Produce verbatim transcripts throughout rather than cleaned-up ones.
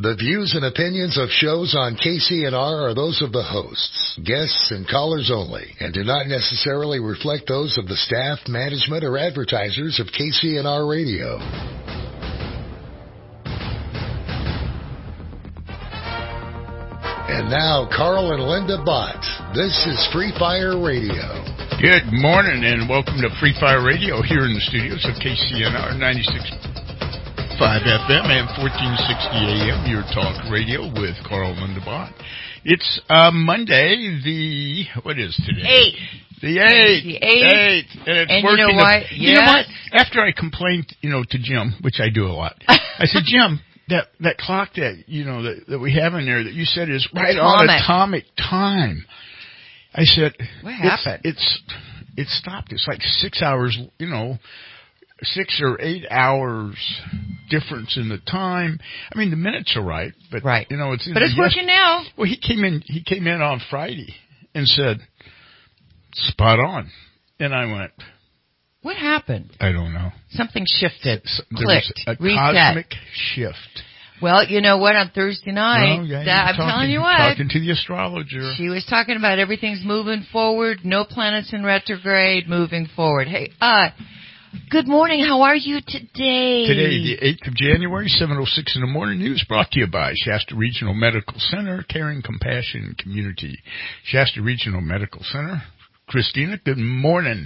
The views and opinions of shows on K C N R are those of the hosts, guests, and callers only, and do not necessarily reflect those of the staff, management, or advertisers of K C N R Radio. And now, Carl and Linda Bott. This is Free Fire Radio. Good morning, and welcome to Free Fire Radio here in the studios of K C N R ninety-six point five F M and fourteen sixty A M, your talk radio with Carl and Linda Bott. It's uh, Monday, the, what is today? Eighth. The eighth. The eighth. eighth. And it's and working. You know what? To, yeah. You know what? After I complained, you know, to Jim, which I do a lot, I said, Jim, that, that clock that, you know, that, that we have in there that you said is right atomic. on atomic time. I said, what happened? It's, it's, it stopped. It's like six hours, you know, six or eight hours difference in the time. I mean, the minutes are right, but right. you know, it's but it's working now. Well, he came in. He came in on Friday and said, "Spot on," and I went, "What happened?" I don't know. Something shifted, there clicked, was a reset. Cosmic shift. Well, you know what? On Thursday night, well, yeah, that, I'm talking, telling you what. Talking to the astrologer. She was talking about everything's moving forward, no planets in retrograde, moving forward. Hey, uh, good morning. How are you today? Today, the eighth of January, seven oh six in the morning. News brought to you by Shasta Regional Medical Center, Caring Compassion Community. Shasta Regional Medical Center. Christina, good morning.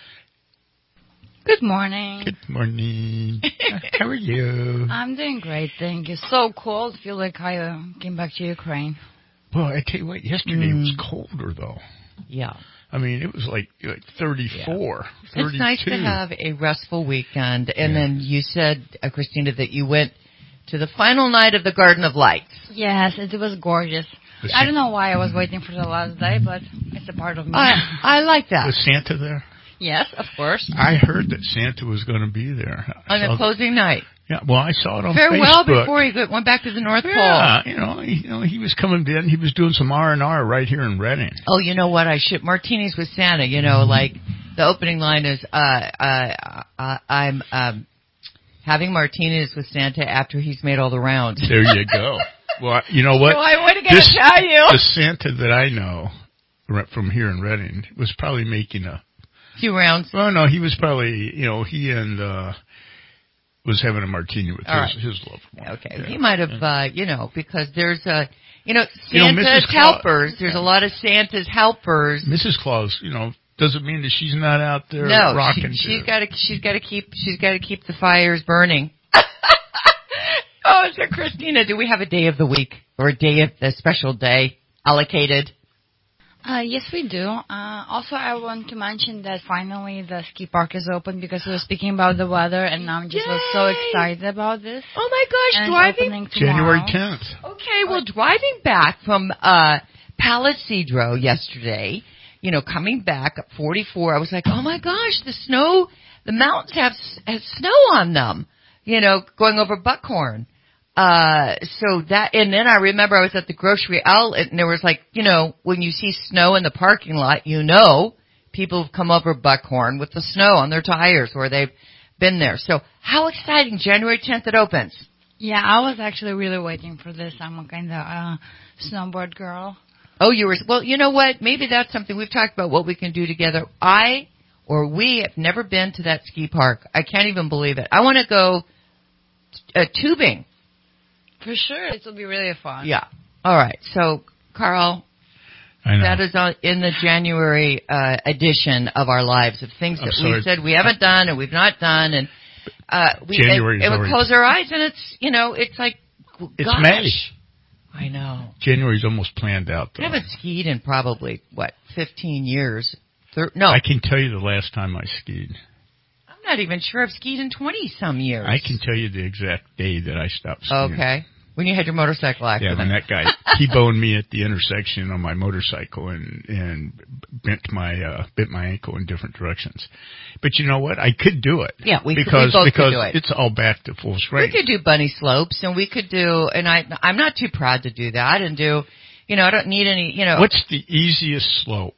Good morning. Good morning. How are you? I'm doing great, thank you. So cold. Feel like I uh, came back to Ukraine. Well, I tell you what, yesterday mm. was colder, though. Yeah. I mean, it was like like thirty-four, yeah. thirty-two. It's nice to have a restful weekend. And yeah. then you said, uh, Christina, that you went to the final night of the Garden of Lights. Yes, it was gorgeous. Was I don't know why I was waiting for the last day, but it's a part of me. I, I like that. Was Santa there? Yes, of course. I heard that Santa was going to be there. On the closing night. Yeah, well, I saw it on Farewell Facebook. before he went back to the North yeah, Pole. Yeah, you know, he, you know, he was coming in. He was doing some R and R right here in Redding. Oh, you know what? I ship martinis with Santa. You know, like the opening line is, uh, uh, uh, I'm um, having martinis with Santa after he's made all the rounds. There you go. Well, you know what? So I wasn't going this, to tell you. The Santa that I know from here in Redding was probably making a few rounds. Well, no, he was probably, you know, he and uh was having a martini with his, right. his loved one. Okay, yeah. he might have, uh, you know, because there's a, you know, Santa's you know, helpers. Claus, there's yeah. a lot of Santa's helpers. Missus Claus, you know, doesn't mean that she's not out there no, rocking. She, she's got to, she's got to keep, she's got to keep the fires burning. Oh, so Christina, do we have a day of the week or a day of a special day allocated? Uh, yes, we do. Uh, also, I want to mention that finally the ski park is open because we were speaking about the weather, and I'm just was so excited about this. Oh my gosh, and driving January tenth. Okay, well, driving back from uh, Palisadro yesterday, you know, coming back at forty-four, I was like, oh my gosh, the snow, the mountains have, have snow on them. You know, going over Buckhorn. Uh, so that, and then I remember I was at the grocery outlet and there was like, you know, when you see snow in the parking lot, you know, people have come over Buckhorn with the snow on their tires or they've been there. So how exciting. January tenth it opens. Yeah, I was actually really waiting for this. I'm a kind of, uh, snowboard girl. Oh, you were, well, you know what? Maybe that's something we've talked about what we can do together. I, or we have never been to that ski park. I can't even believe it. I want to go, uh, tubing. For sure. It will be really fun. Yeah. All right. So, Carl, I know. that is on, in the January uh, edition of our lives of things that oh, we've said we haven't done and we've not done. And uh, we January and, and we close our eyes and it's, you know, it's like, it's gosh. May. I know. January's almost planned out, though. I haven't skied in probably, what, fifteen years? Thir- no. I can tell you the last time I skied. I'm not even sure I've skied in twenty-some years. I can tell you the exact day that I stopped skiing. Okay. When you had your motorcycle accident. Yeah, when that guy T-boned me at the intersection on my motorcycle and and bent my uh, bent my ankle in different directions. But you know what? I could do it. Yeah, we because could, we both because could do it. It's all back to full strength. We could do bunny slopes, and we could do. And I I'm not too proud to do that and do. You know, I don't need any. You know, what's the easiest slope?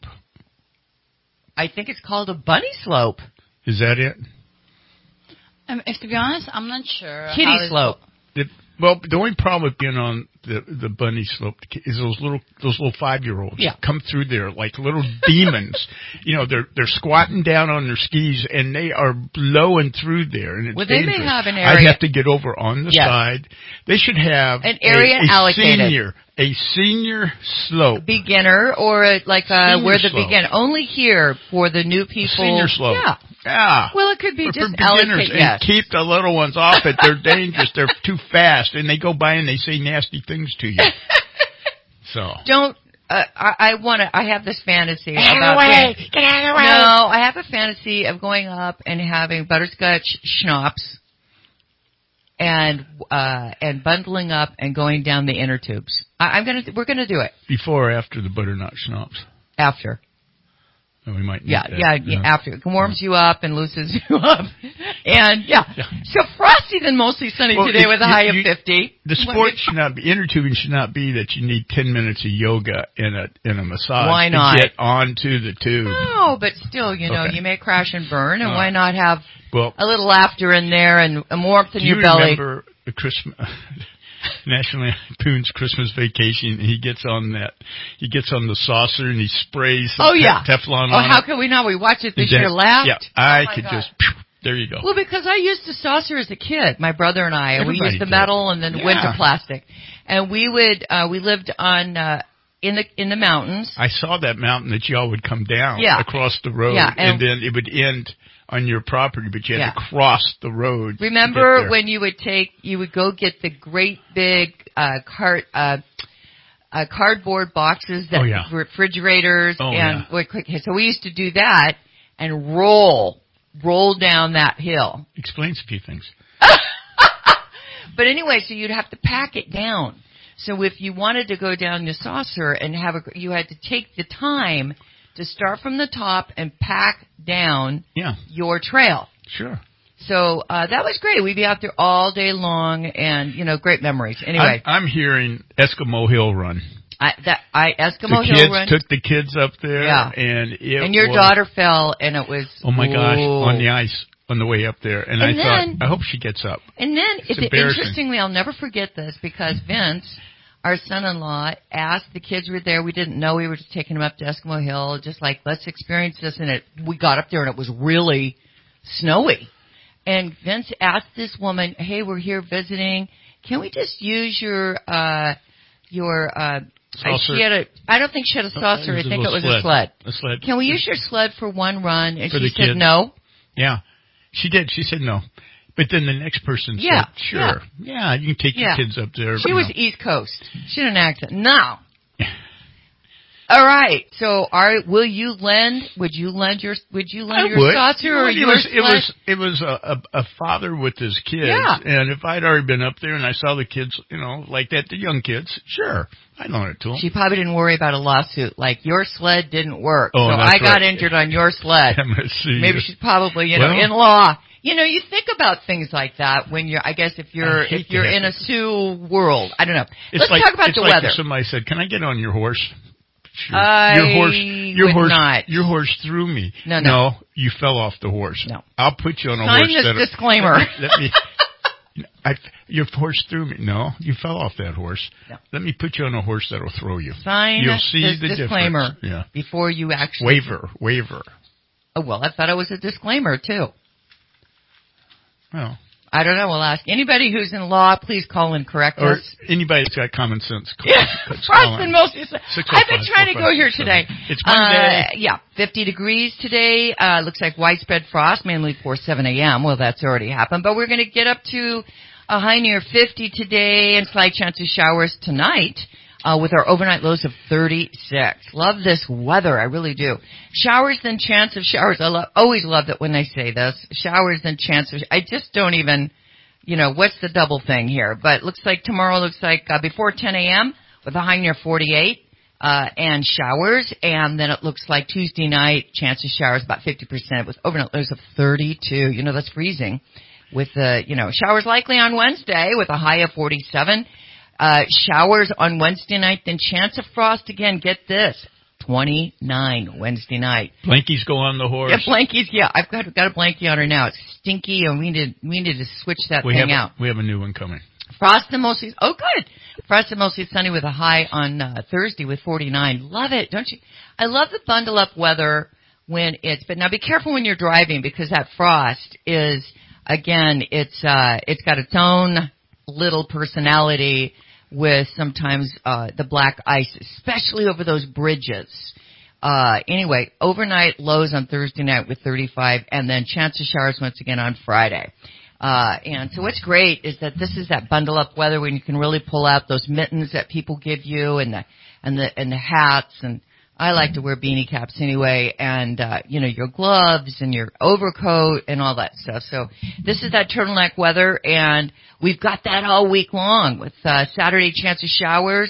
I think it's called a bunny slope. Is that it? Um, if to be honest, I'm not sure. Kitty slope. It, Well, the only problem with being on the the bunny slope is those little those little five year olds yeah. come through there like little demons. You know, they're they're squatting down on their skis and they are blowing through there, and it's well, they dangerous. may have an area. I'd have to get over on the yes. side. They should have an area a, a allocated. Senior, a senior slope, beginner, or a, like uh, where the slope. beginner only here for the new people. Senior slope. Yeah. Yeah. Well, it could be for, just for beginners allocate, and yes. keep the little ones off it. They're dangerous. They're too fast, and they go by and they say nasty things to you. So don't. Uh, I, I want to. I have this fantasy Get out about of the way. being, Get out of the way. No, I have a fantasy of going up and having butterscotch schnapps and uh and bundling up and going down the inner tubes. I, I'm gonna. We're gonna do it Before or after the butternut schnapps? after. Oh, we might need Yeah, that. yeah, yeah, after. It warms you up and loosens you up. And, yeah. Yeah. So frosty then mostly sunny Well, today if with a you- high you- of fifty. The sport should not be, inner tubing should not be that you need ten minutes of yoga and a and a massage Why to not? get onto the tube. No, but still, you know, Okay. you may crash and burn, and All why right. not have Well, a little laughter in there and a warmth in do your you belly? remember the Christmas, National Lampoon's Christmas Vacation? He gets on that, he gets on the saucer and he sprays Oh, te- yeah. Teflon Oh, on how it. can we not? We watched it this And then- year, laughed. Yeah, I Oh, my could God. just, there you go. Well, because I used the saucer as a kid, my brother and I, and we Everybody used the did. metal and then Yeah. went to plastic. And we would, uh, we lived on, uh, in the, in the mountains. I saw that mountain that y'all would come down Yeah. across the road, Yeah, and, and- then it would end on your property, but you had Yeah. to cross the road. to get Remember there. when you would take, you would go get the great big uh, cart, uh, uh, cardboard boxes that Oh, yeah. refrigerators Oh, and yeah. would quick. So we used to do that and roll, roll down that hill. Explains a few things. But anyway, so you'd have to pack it down. So if you wanted to go down the saucer and have a, you had to take the time to start from the top and pack down Yeah, your trail. sure. So uh, that was great. We'd be out there all day long, and you know, great memories. Anyway, I'm, I'm hearing Eskimo Hill Run. I, that I Eskimo the Hill kids Run, took the kids up there, Yeah. and it and your was, daughter fell, and it was Oh my gosh, whoa. on the ice on the way up there, and, And I then- thought, I hope she gets up. And then, It's it, embarrassing. interestingly, I'll never forget this because Vince, our son-in-law, asked the kids were there. We didn't know we were just taking them up to Eskimo Hill, just like let's experience this. And it, we got up there, and it was really snowy. And Vince asked this woman, "Hey, we're here visiting. Can we just use your uh, your uh, Saucer. She had a. I don't think she had a saucer. It I was a think it little was a sled. A sled. Can we use your sled for one run?" And For she the said kids. no. Yeah, she did. She said no. But then the next person Yeah, said, sure. Yeah, you can take Yeah. your kids up there. She you was know. East Coast. She didn't accent. No. All right. So, are will you lend? Would you lend your? Would you lend I your would. saucer or it your was, sled? it was it was a, a, a father with his kids, Yeah. and if I'd already been up there and I saw the kids, you know, like that, the young kids, sure, I'd loan it to them. She probably didn't worry about a lawsuit. Like your sled didn't work, Oh, so that's I got right. injured on your sled. I'm gonna see Maybe you. she's probably, you know, Well- in law. You know, you think about things like that when you're. I guess if you're I hate if you're to have in a to- Sue world, I don't know. It's Let's like, talk about it's the like weather. if somebody said, "Can I get on your horse?" Sure. I your horse, your would horse, not. your horse threw me. No, no. you fell off the horse. No. I'll put you on a Sign horse. this that disclaimer. Let me. I, your horse threw me. No, you fell off that horse. No. Let me put you on a horse that'll throw you. Sign You'll see this the disclaimer difference. Yeah. before you actually. Waiver, waiver. Oh well, I thought it was a disclaimer too. Well, I don't know. We'll ask anybody who's in law. Please call and correct or us. anybody that's got common sense. Call, Yeah, let's call Froston in. mostly. six oh I've been five, trying to four go five here six today. seven. It's Monday. Uh, yeah, fifty degrees today. Uh, looks like widespread frost, mainly before seven a.m. Well, that's already happened, but we're going to get up to a high near fifty today and slight chance of showers tonight. Uh, with our overnight lows of thirty-six. Love this weather. I really do. Showers then chance of showers. I love, always love it when they say this. Showers then chance of, I just don't even, you know, what's the double thing here? But it looks like tomorrow looks like uh, before ten a.m. with a high near forty-eight, uh, and showers. And then it looks like Tuesday night, chance of showers about fifty percent with overnight lows of thirty-two. You know, that's freezing. With the, you know, showers likely on Wednesday with a high of forty-seven. Uh, showers on Wednesday night, then chance of frost again. Get this, twenty-nine Wednesday night. Blankies go on the horse. Yeah, blankies. Yeah, I've got got a blankie on her now. It's stinky, and we need we need to switch that we thing have out. A, we have a new one coming. Frosty mostly. Oh, good. Frosty mostly sunny with a high on uh, Thursday with forty-nine. Love it, don't you? I love the bundle up weather when it's. But now be careful when you're driving because that frost is again. It's uh, it's got its own little personality with sometimes uh, the black ice, especially over those bridges. Uh, anyway, overnight lows on Thursday night with thirty-five, and then chance of showers once again on Friday. Uh, and so what's great is that this is that bundle up weather when you can really pull out those mittens that people give you and the, and the, and the hats. And I like to wear beanie caps anyway, and, uh, you know, your gloves and your overcoat and all that stuff. So this is that turtleneck weather, and we've got that all week long with, uh, Saturday chance of showers.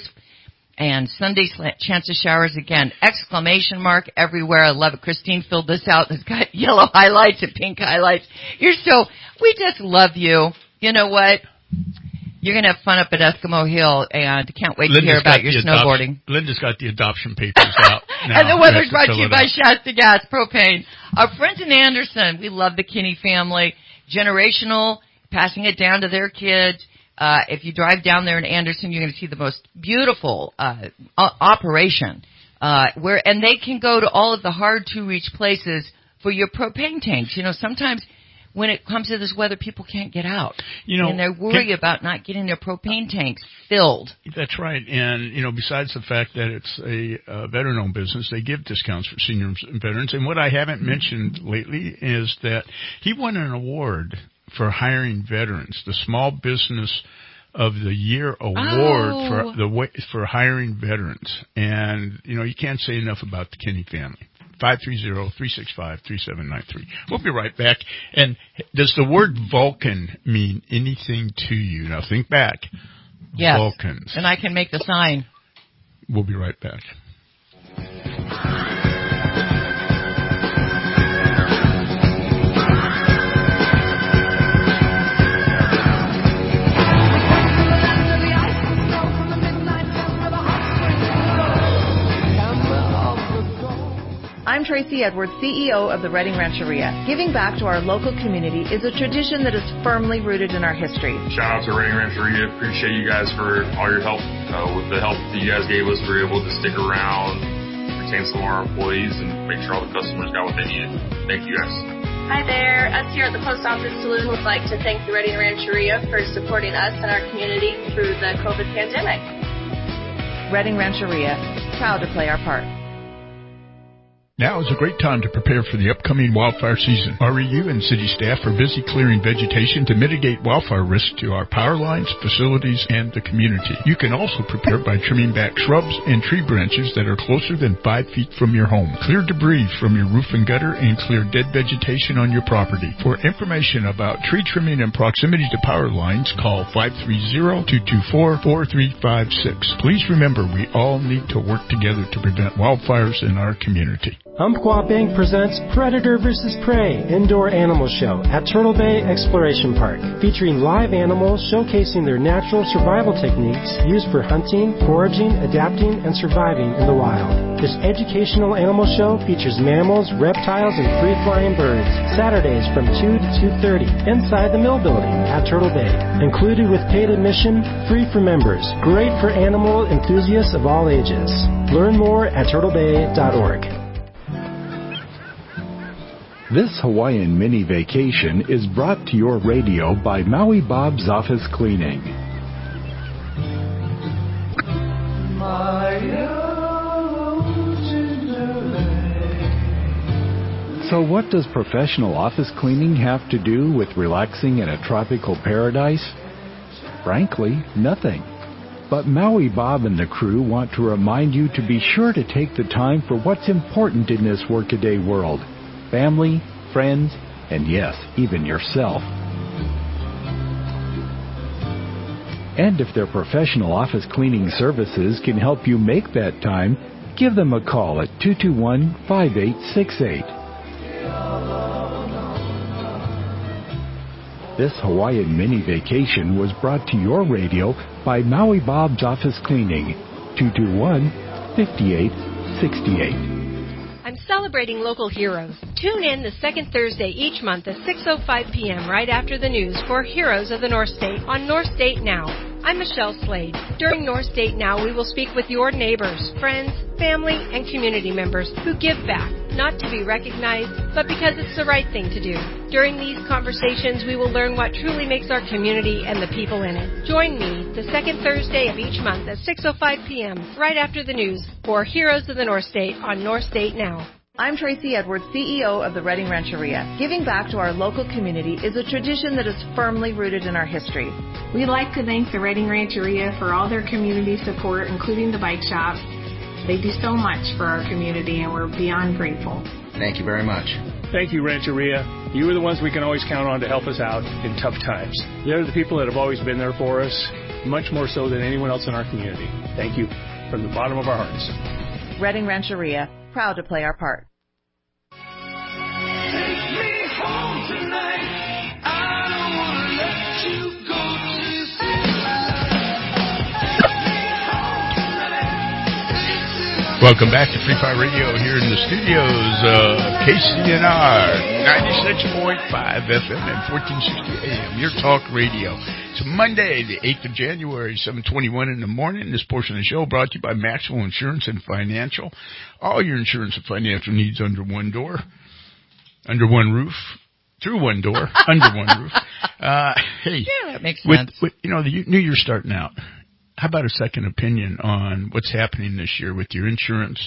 And Sunday chance of showers again, exclamation mark everywhere. I love it. Christine filled this out. It's got yellow highlights and pink highlights. You're so, we just love you. You know what? You're going to have fun up at Eskimo Hill, and can't wait Linda's to hear about your snowboarding. Adoption, Linda's got the adoption papers out now. And the weather's brought to you by Shasta Gas Propane. Our friends in Anderson, we love the Kinney family. Generational, passing it down to their kids. Uh, if you drive down there in Anderson, you're going to see the most beautiful uh, o- operation, uh, where and they can go to all of the hard-to-reach places for your propane tanks. You know, sometimes when it comes to this weather, people can't get out, you know, and they worry can, about not getting their propane tanks filled. That's right, and you know, besides the fact that it's a uh, veteran-owned business, they give discounts for seniors and veterans. And what I haven't mentioned lately is that he won an award for hiring veterans, the Small Business of the Year award oh. for the for hiring veterans. And you know, you can't say enough about the Kinney family. five three zero, three six five, three seven nine three. We'll be right back. And does the word Vulcan mean anything to you? Now think back. Yes. Vulcans. And I can make the sign. We'll be right back. I'm Tracy Edwards, C E O of the Redding Rancheria. Giving back to our local community is a tradition that is firmly rooted in our history. Shout out to Redding Rancheria. Appreciate you guys for all your help. Uh, with the help that you guys gave us, we were able to stick around, retain some of our employees, and make sure all the customers got what they needed. Thank you guys. Hi there. Us here at the Post Office Saloon would like to thank the Redding Rancheria for supporting us and our community through the COVID pandemic. Redding Rancheria, proud to play our part. Now is a great time to prepare for the upcoming wildfire season. R E U and city staff are busy clearing vegetation to mitigate wildfire risk to our power lines, facilities, and the community. You can also prepare by trimming back shrubs and tree branches that are closer than five feet from your home. Clear debris from your roof and gutter and clear dead vegetation on your property. For information about tree trimming and proximity to power lines, call five three zero, two two four, four three five six. Please remember, we all need to work together to prevent wildfires in our community. Umpqua Bank presents Predator versus. Prey Indoor Animal Show at Turtle Bay Exploration Park, featuring live animals showcasing their natural survival techniques used for hunting, foraging, adapting, and surviving in the wild. This educational animal show features mammals, reptiles, and free-flying birds. Saturdays from two to two thirty inside the Mill Building at Turtle Bay. Included with paid admission, free for members. Great for animal enthusiasts of all ages. Learn more at turtle bay dot org. This Hawaiian mini vacation is brought to your radio by Maui Bob's Office Cleaning. So what does professional office cleaning have to do with relaxing in a tropical paradise? Frankly, nothing. But Maui Bob and the crew want to remind you to be sure to take the time for what's important in this workaday world. Family, friends, and yes, even yourself. And if their professional office cleaning services can help you make that time, give them a call at two two one, five eight six eight. This Hawaiian mini vacation was brought to your radio by Maui Bob's Office Cleaning, two two one, five eight six eight. I'm celebrating local heroes. Tune in the second Thursday each month at six oh five p.m. right after the news for Heroes of the North State on North State Now. I'm Michelle Slade. During North State Now, we will speak with your neighbors, friends, family, and community members who give back, not to be recognized, but because it's the right thing to do. During these conversations, we will learn what truly makes our community and the people in it. Join me the second Thursday of each month at six oh five p.m. right after the news for Heroes of the North State on North State Now. I'm Tracy Edwards, C E O of the Reading Rancheria. Giving back to our local community is a tradition that is firmly rooted in our history. We'd like to thank the Reading Rancheria for all their community support, including the bike shop. They do so much for our community, and we're beyond grateful. Thank you very much. Thank you, Rancheria. You are the ones we can always count on to help us out in tough times. They're the people that have always been there for us, much more so than anyone else in our community. Thank you from the bottom of our hearts. Reading Rancheria, proud to play our part. Welcome back to Free Fire Radio here in the studios of K C N R ninety-six point five F M and fourteen sixty A M, your talk radio. It's Monday, the eighth of January, seven twenty-one in the morning. This portion of the show brought to you by Maxwell Insurance and Financial. All your insurance and financial needs under one door, under one roof, through one door, under one roof. Uh, hey, yeah, that makes with, sense. With, you know, the new year's starting out. How about a second opinion on what's happening this year with your insurance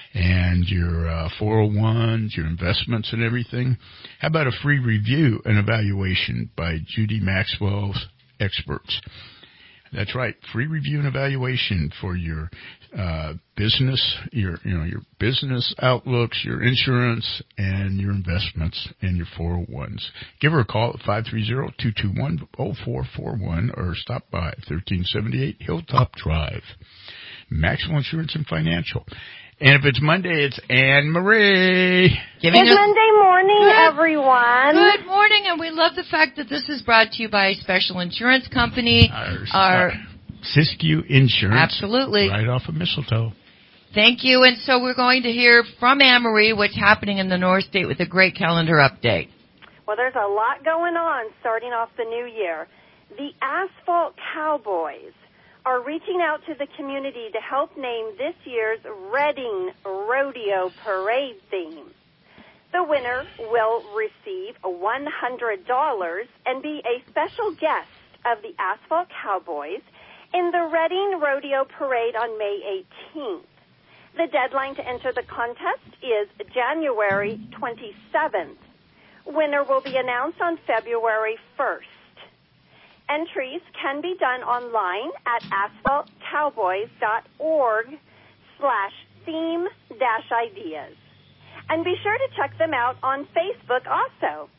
and your uh, four oh ones, your investments and everything? How about a free review and evaluation by Judy Maxwell's experts? That's right, free review and evaluation for your uh, business, your you know your business outlooks, your insurance, and your investments and your four oh ones. Give her a call at five three zero, two two one, zero four four one or stop by thirteen seventy-eight Hilltop Drive. Maxwell Insurance and Financial. And if it's Monday, it's Anne Marie. Good Monday morning, Good. everyone. Good morning, and we love the fact that this is brought to you by a special insurance company. Our, Our uh, Siskiyou Insurance. Absolutely. Right off of Mistletoe. Thank you. And so we're going to hear from Anne Marie what's happening in the North State with a great calendar update. Well, there's a lot going on starting off the new year. The Asphalt Cowboys are reaching out to the community to help name this year's Reading Rodeo Parade theme. The winner will receive one hundred dollars and be a special guest of the Asphalt Cowboys in the Reading Rodeo Parade on May eighteenth. The deadline to enter the contest is January twenty-seventh. Winner will be announced on February first. Entries can be done online at asphaltcowboys.org slash theme dash ideas. And be sure to check them out on Facebook also.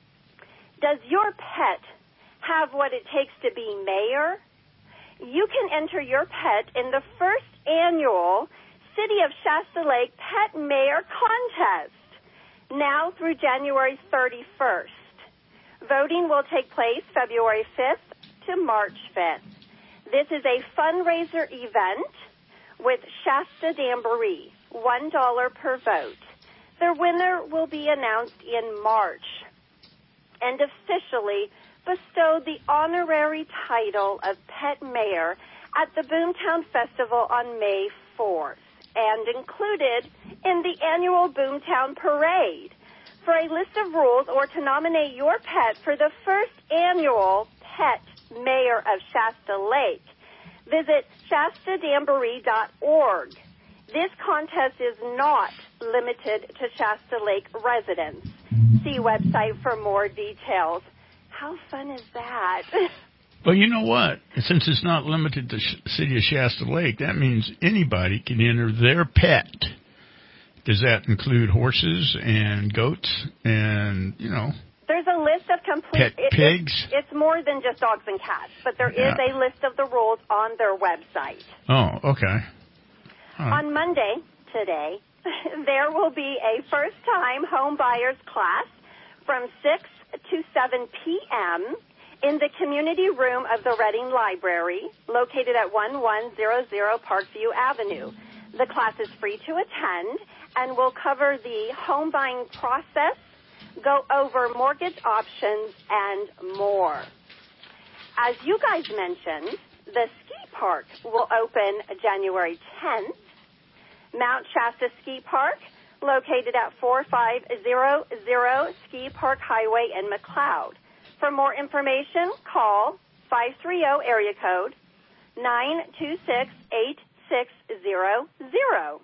Does your pet have what it takes to be mayor? You can enter your pet in the first annual City of Shasta Lake Pet Mayor Contest, now through January thirty-first. Voting will take place February fifth to March fifth. This is a fundraiser event with Shasta Jamboree, one dollar per vote. The winner will be announced in March and officially bestowed the honorary title of Pet Mayor at the Boomtown Festival on May fourth and included in the annual Boomtown Parade. For a list of rules or to nominate your pet for the first annual Pet Mayor of Shasta Lake, visit shasta jamboree dot org. This contest is not limited to Shasta Lake residents. See website for more details. How fun is that? Well, you know what? Since it's not limited to the city of Shasta Lake, that means anybody can enter their pet. Does that include horses and goats and, you know? There's a list of complete... Pet it, pigs? It's, it's more than just dogs and cats, but there yeah. is a list of the rules on their website. Oh, okay. Right. On Monday, today, there will be a first-time home buyers class from six to seven p.m. in the community room of the Reading Library, located at eleven hundred Parkview Avenue. The class is free to attend and will cover the home buying process, go over mortgage options, and more. As you guys mentioned, the ski park will open January tenth. Mount Shasta Ski Park, located at forty-five hundred Ski Park Highway in McLeod. For more information, call five three zero area code nine two six, eight six zero zero.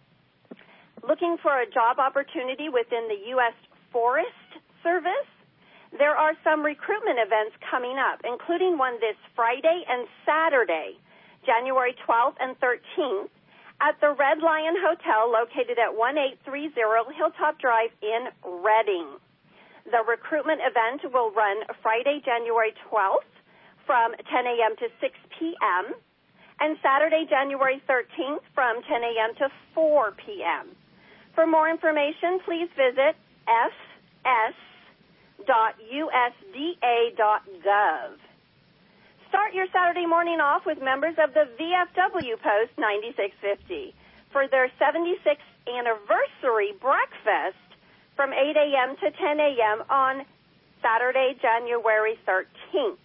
Looking for a job opportunity within the U S Forest Service? There are some recruitment events coming up, including one this Friday and Saturday, January twelfth and thirteenth, at the Red Lion Hotel located at eighteen thirty Hilltop Drive in Reading. The recruitment event will run Friday, January twelfth from ten a.m. to six p.m. and Saturday, January thirteenth from ten a.m. to four p.m. For more information, please visit f s dot u s d a dot gov. Start your Saturday morning off with members of the V F W Post ninety-six fifty for their seventy-sixth anniversary breakfast from eight a.m. to ten a.m. on Saturday, January thirteenth.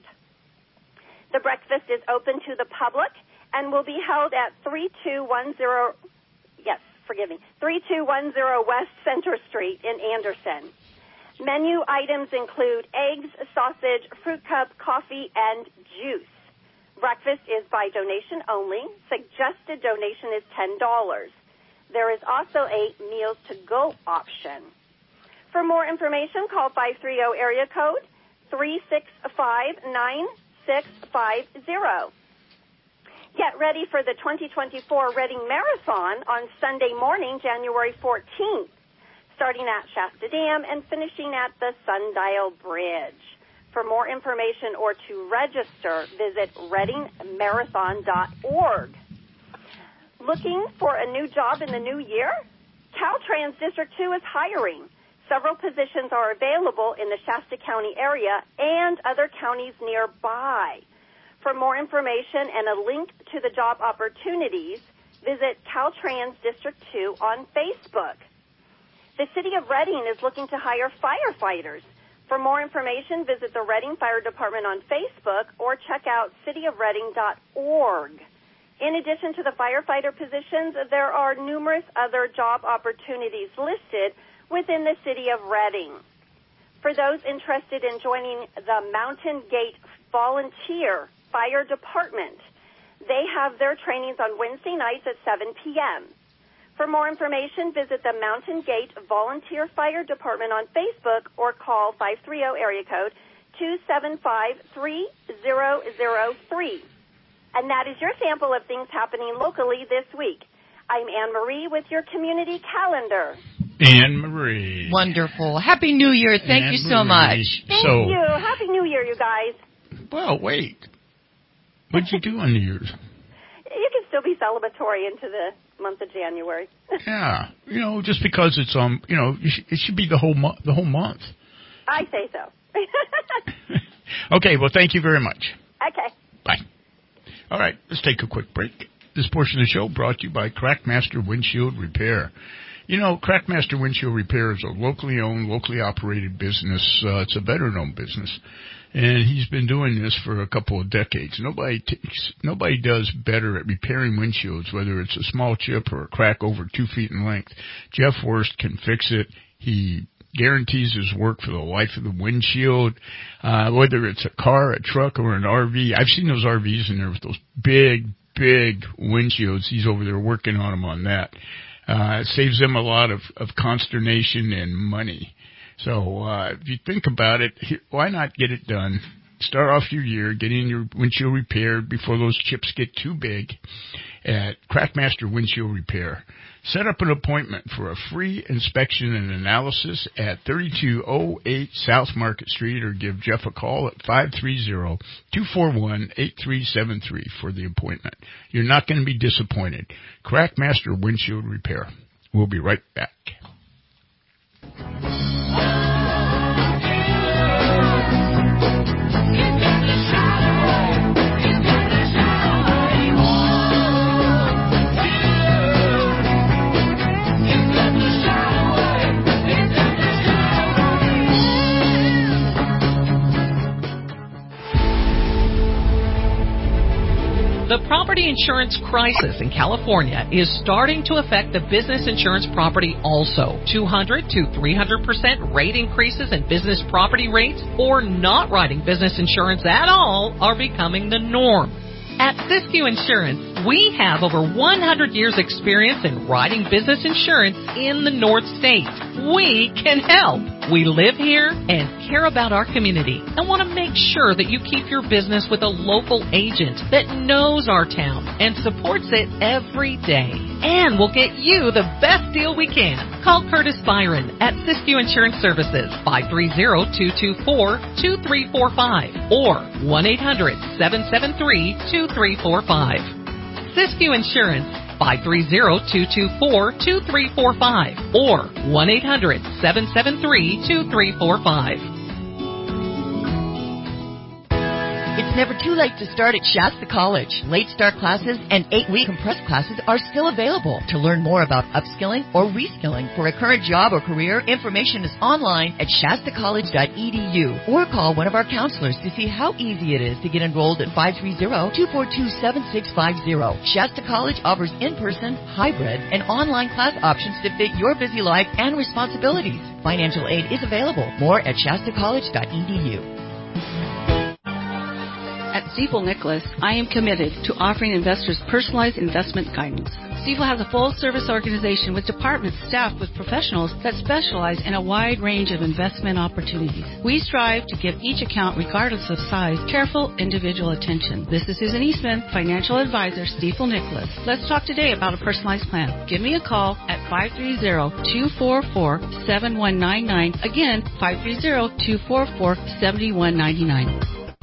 The breakfast is open to the public and will be held at thirty-two ten, yes, forgive me, thirty-two ten West Center Street in Anderson. Menu items include eggs, sausage, fruit cup, coffee, and juice. Breakfast is by donation only. Suggested donation is ten dollars. There is also a meals to go option. For more information, call five three zero area code three six five, nine six five zero. Get ready for the twenty twenty-four Reading Marathon on Sunday morning, January fourteenth. Starting at Shasta Dam and finishing at the Sundial Bridge. For more information or to register, visit reading marathon dot org. Looking for a new job in the new year? Caltrans District two is hiring. Several positions are available in the Shasta County area and other counties nearby. For more information and a link to the job opportunities, visit Caltrans District two on Facebook. The City of Reading is looking to hire firefighters. For more information, visit the Reading Fire Department on Facebook or check out city of reading dot org. In addition to the firefighter positions, there are numerous other job opportunities listed within the City of Reading. For those interested in joining the Mountain Gate Volunteer Fire Department, they have their trainings on Wednesday nights at seven p.m. For more information, visit the Mountain Gate Volunteer Fire Department on Facebook or call five three zero area code two seven five, three zero zero three. And that is your sample of things happening locally this week. I'm Anne Marie with your community calendar. Anne Marie. Wonderful. Happy New Year. Thank Anne you so Marie. much. Thank so, you. Happy New Year, you guys. Well, wait. What'd you do on New Year's? You can still be celebratory into the month of January. Yeah, you know, just because it's um, you know, it should be the whole month. The whole month. I say so. Okay, well, thank you very much. Okay. Bye. All right, let's take a quick break. This portion of the show brought to you by Crackmaster Windshield Repair. You know, Crackmaster Windshield Repair is a locally owned, locally operated business. Uh, it's a veteran-owned business. And he's been doing this for a couple of decades. Nobody takes, nobody does better at repairing windshields, whether it's a small chip or a crack over two feet in length. Jeff Worst can fix it. He guarantees his work for the life of the windshield, uh, whether it's a car, a truck, or an R V. I've seen those R Vs in there with those big, big windshields. He's over there working on them on that. Uh, it saves them a lot of, of consternation and money. So uh, if you think about it, why not get it done? Start off your year getting your windshield repaired before those chips get too big at Crackmaster Windshield Repair. Set up an appointment for a free inspection and analysis at thirty-two oh eight South Market Street or give Jeff a call at five three zero, two four one, eight three seven three for the appointment. You're not going to be disappointed. Crackmaster Windshield Repair. We'll be right back. insurance crisis in California is starting to affect the business insurance property also. two hundred to three hundred percent rate increases in business property rates or not writing business insurance at all are becoming the norm. At Siskiyou Insurance, we have over one hundred years experience in writing business insurance in the North States. We can help. We live here and care about our community and want to make sure that you keep your business with a local agent that knows our town and supports it every day. And we'll get you the best deal we can. Call Curtis Byron at Siskiyou Insurance Services, five three zero, two two four, two three four five or one eight hundred, seven seven three, two three four five. Siskiyou Insurance, five three zero, two two four, two three four five or one eight hundred, seven seven three, two three four five. It's never too late to start at Shasta College. Late start classes and eight-week compressed classes are still available. To learn more about upskilling or reskilling for a current job or career, information is online at shasta college dot e d u or call one of our counselors to see how easy it is to get enrolled at five three zero, two four two, seven six five zero. Shasta College offers in-person, hybrid, and online class options to fit your busy life and responsibilities. Financial aid is available. More at shasta college dot e d u. At Stifel Nicholas, I am committed to offering investors personalized investment guidance. Stifel has a full-service organization with departments staffed with professionals that specialize in a wide range of investment opportunities. We strive to give each account, regardless of size, careful individual attention. This is Susan Eastman, Financial Advisor, Stifel Nicholas. Let's talk today about a personalized plan. Give me a call at five three zero, two four four, seven one nine nine. Again, five three zero, two four four, seven one nine nine.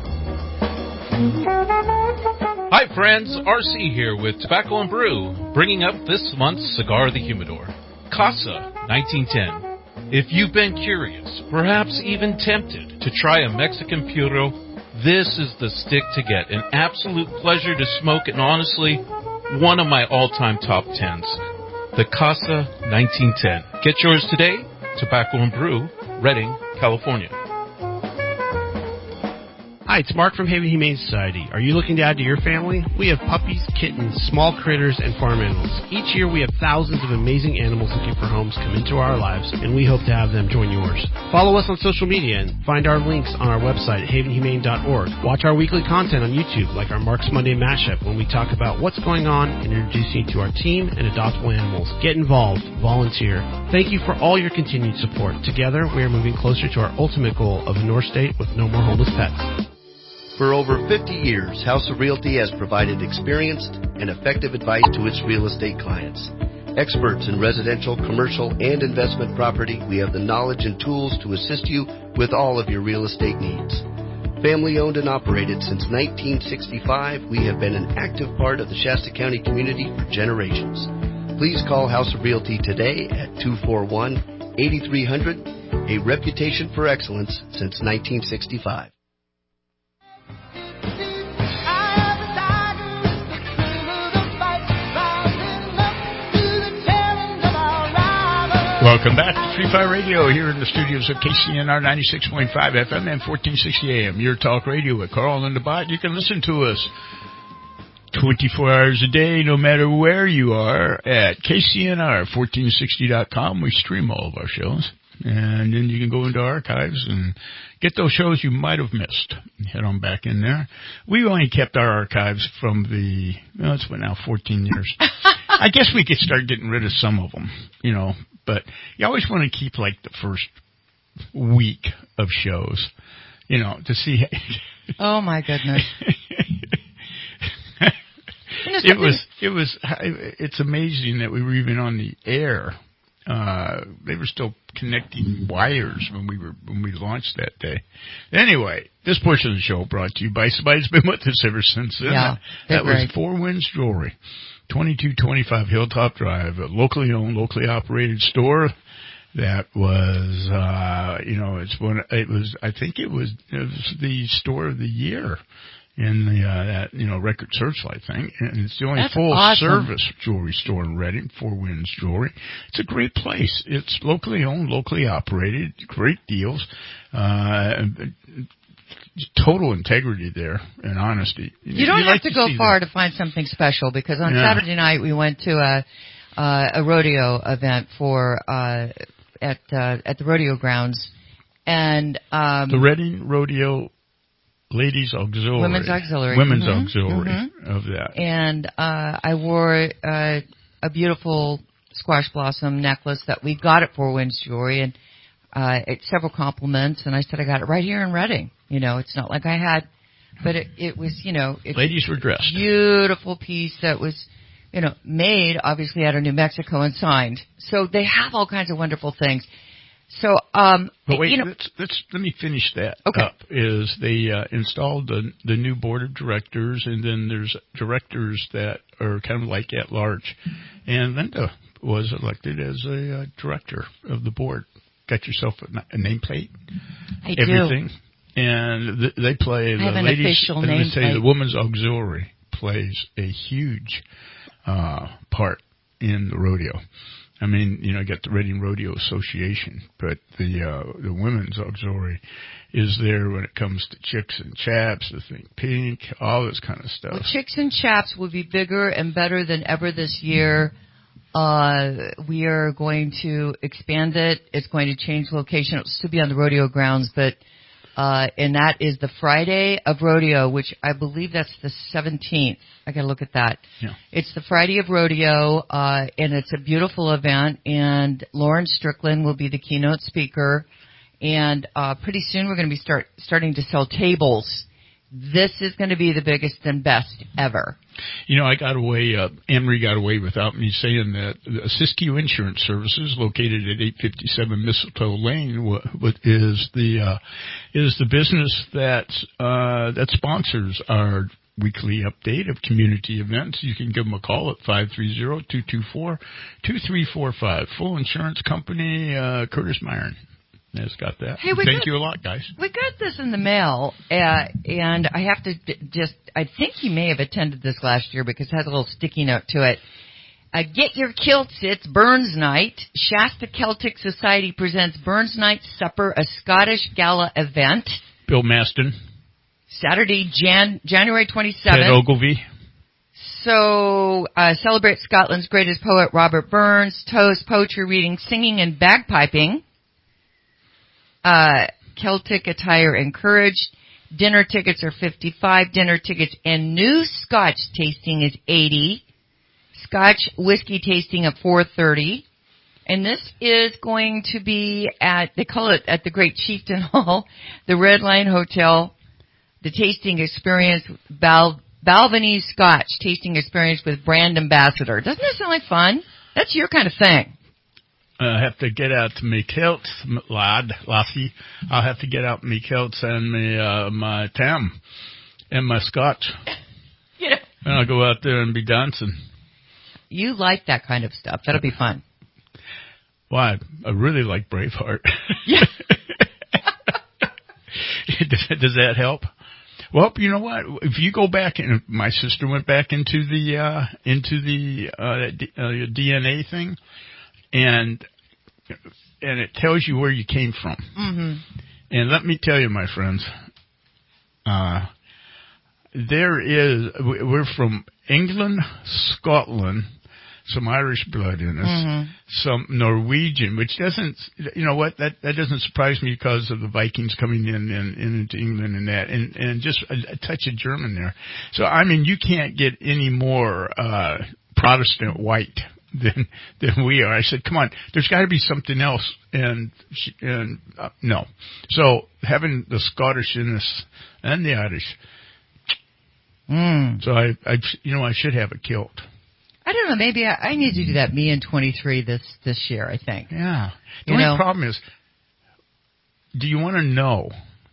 Hi friends, R C here with Tobacco and Brew, bringing up this month's Cigar of the Humidor, Casa nineteen ten. If you've been curious, perhaps even tempted to try a Mexican Puro, this is the stick to get. An absolute pleasure to smoke and honestly, one of my all-time top tens. The Casa nineteen ten. Get yours today, Tobacco and Brew, Redding, California. Hi, it's Mark from Haven Humane Society. Are you looking to add to your family? We have puppies, kittens, small critters, and farm animals. Each year we have thousands of amazing animals looking for homes come into our lives, and we hope to have them join yours. Follow us on social media and find our links on our website at haven humane dot org. Watch our weekly content on YouTube, like our Mark's Monday Mashup, when we talk about what's going on and introduce you to our team and adoptable animals. Get involved. Volunteer. Thank you for all your continued support. Together, we are moving closer to our ultimate goal of a North State with no more homeless pets. For over fifty years, House of Realty has provided experienced and effective advice to its real estate clients. Experts in residential, commercial, and investment property, we have the knowledge and tools to assist you with all of your real estate needs. Family owned and operated since nineteen sixty-five, we have been an active part of the Shasta County community for generations. Please call House of Realty today at two four one, eight three zero zero, a reputation for excellence since nineteen sixty-five. Welcome back to Free Fire Radio here in the studios of K C N R ninety-six point five F M and fourteen sixty A M. Your talk radio with Carl and the Bot. You can listen to us twenty-four hours a day, no matter where you are, at K C N R fourteen sixty dot com. We stream all of our shows. And then you can go into archives and get those shows you might have missed. Head on back in there. We only kept our archives from the, well, it's been now fourteen years. I guess we could start getting rid of some of them, you know. But you always want to keep, like, the first week of shows, you know, to see. Oh, my goodness. it was, it was, it's amazing that we were even on the air. Uh, they were still connecting wires when we were, when we launched that day. Anyway, this portion of the show brought to you by somebody who's been with us ever since then. Yeah, that was great. Four Winds Jewelry. twenty-two twenty-five Hilltop Drive, a locally owned, locally operated store that was, uh, you know, it's one, it was, I think it was, it was the store of the year in the, uh, that, you know, Record Searchlight thing. And it's the only That's full awesome. service jewelry store in Redding, Four Winds Jewelry. It's a great place. It's locally owned, locally operated, great deals. Uh, total integrity there and honesty. You don't you have like to, to go see far that. to find something special, because on Yeah. Saturday night we went to a uh, a rodeo event for uh, at uh, at the rodeo grounds, and um, the Reading Rodeo Ladies Auxiliary, Women's Auxiliary, Women's mm-hmm. Auxiliary mm-hmm. of that, and uh, I wore uh, a beautiful squash blossom necklace that we got at Four Winds Jewelry, and uh, it, several compliments, and I said I got it right here in Reading. You know, it's not like I had, but it, it was, you know, it, ladies were dressed. Beautiful piece that was, you know, made obviously out of New Mexico and signed. So they have all kinds of wonderful things. So, um, but wait, you know, let's, let's let me finish that okay. up. Is they uh, installed the the new board of directors, and then there's directors that are kind of like at large, and Linda was elected as a uh, director of the board. Got yourself a, a nameplate, I everything, do. and th- they play I the have an ladies. official Let me say nameplate. the Women's Auxiliary plays a huge uh, part in the rodeo. I mean, you know, I got the Reading Rodeo Association, but the uh, the Women's Auxiliary is there when it comes to chicks and chaps, the Think Pink, all this kind of stuff. Well, Chicks and Chaps will be bigger and better than ever this year. Uh, we are going to expand it. It's going to change location. It'll still be on the rodeo grounds, but uh, and that is the Friday of rodeo, which I believe that's the seventeenth. I got to look at that. Yeah. It's the Friday of rodeo, uh, and it's a beautiful event. And Lauren Strickland will be the keynote speaker. And uh, pretty soon we're going to be start starting to sell tables. This is going to be the biggest and best ever. You know, I got away, uh, Emery got away without me saying that the Siskiyou Insurance Services, located at eight fifty-seven Mistletoe Lane, w- w- is the uh, is the business that uh, that sponsors our weekly update of community events. You can give them a call at five three zero, two two four, two three four five. Full insurance company, uh, Curtis Myron has got that. Hey, we Thank got, you a lot, guys. We got this in the mail, uh, and I have to d- just, I think he may have attended this last year because it has a little sticky note to it. Uh, get your kilts, it's Burns Night. Shasta Celtic Society presents Burns Night Supper, a Scottish gala event. Bill Maston. Saturday, Jan- January twenty-seventh. Ted Ogilvy. So, uh, celebrate Scotland's greatest poet, Robert Burns. Toast, poetry reading, singing, and bagpiping. Uh, Celtic attire encouraged. Dinner tickets are fifty-five. Dinner tickets and new Scotch tasting is eighty. Scotch whiskey tasting at four thirty. And this is going to be at, they call it at the Great Chieftain Hall, the Red Lion Hotel, the tasting experience, Bal- Balvenie Scotch tasting experience with brand ambassador. Doesn't that sound like fun? That's your kind of thing. I have to get out my kilts, lad, lassie. I'll have to get out my kilts and my, uh, my tam and my scotch. You know. And I'll go out there and be dancing. You like that kind of stuff. That'll be fun. Why? Well, I, I really like Braveheart. Yeah. does, does that help? Well, you know what? If you go back, and my sister went back into the, uh, into the, uh, D, uh, D N A thing. And and it tells you where you came from. Mm-hmm. And let me tell you, my friends, uh, there is, we're from England, Scotland, some Irish blood in us, mm-hmm. some Norwegian, which doesn't, you know what, that, that doesn't surprise me because of the Vikings coming in and in, into England and that, and, and just a, a touch of German there. So, I mean, you can't get any more uh, Protestant white than than we are. I said, come on, there's got to be something else, and she, and uh, no. So having the Scottish in this and the Irish. Mm. So I, I, you know, I should have a kilt. I don't know. Maybe I, I need to do that. Me in twenty-three this this year, I think. Yeah. The you only know? problem is, do you want to know?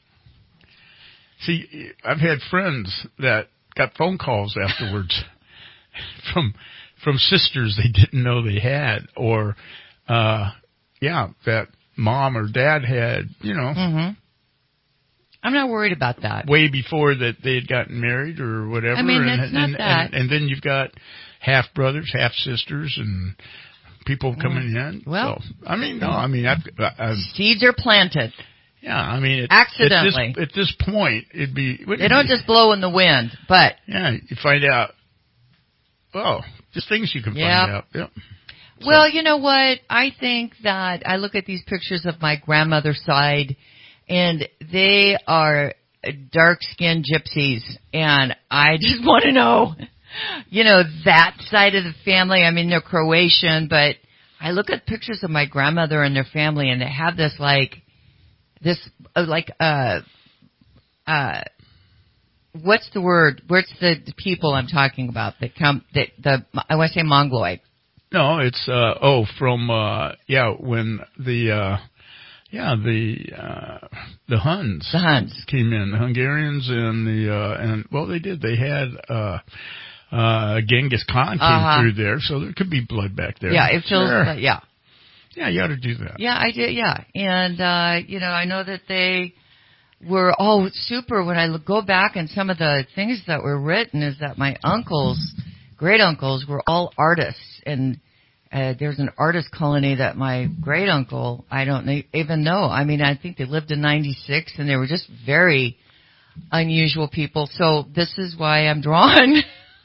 See, I've had friends that got phone calls afterwards from. From sisters they didn't know they had, or, uh, yeah, that mom or dad had, you know. Mm-hmm. I'm not worried about that. Way before that they had gotten married or whatever. I mean, and, that's not and, that. And, and then you've got half brothers, half sisters, and people coming in. Well, so, I mean, no, I mean, I've, I've, seeds are planted. Yeah, I mean, it, accidentally. At this, at this point, it'd be... They don't just blow in the wind, but... Yeah, you find out, well, just things you can yep. find out. Yep. So. Well, you know what? I think that I look at these pictures of my grandmother's side, and they are dark-skinned gypsies, and I just want to know, you know, that side of the family. I mean, they're Croatian, but I look at pictures of my grandmother and their family, and they have this, like, this, uh, like, uh, uh, what's the word? What's the people I'm talking about that come, that the, I want to say Mongoloid. No, it's, uh, oh, from, uh, yeah, when the, uh, yeah, the, uh, the Huns. The Huns. Came in, the Hungarians and the, uh, and, well, they did, they had, uh, uh, Genghis Khan came uh-huh. through there, so there could be blood back there. Yeah, it feels, sure. uh, yeah. Yeah, you ought to do that. Yeah, I did, yeah. And, uh, you know, I know that they were, oh, super, when I go back and some of the things that were written is that my uncles, great uncles, were all artists, and uh, there's an artist colony that my great uncle, I don't even know. I mean, I think they lived in ninety-six, and they were just very unusual people. So this is why I'm drawn.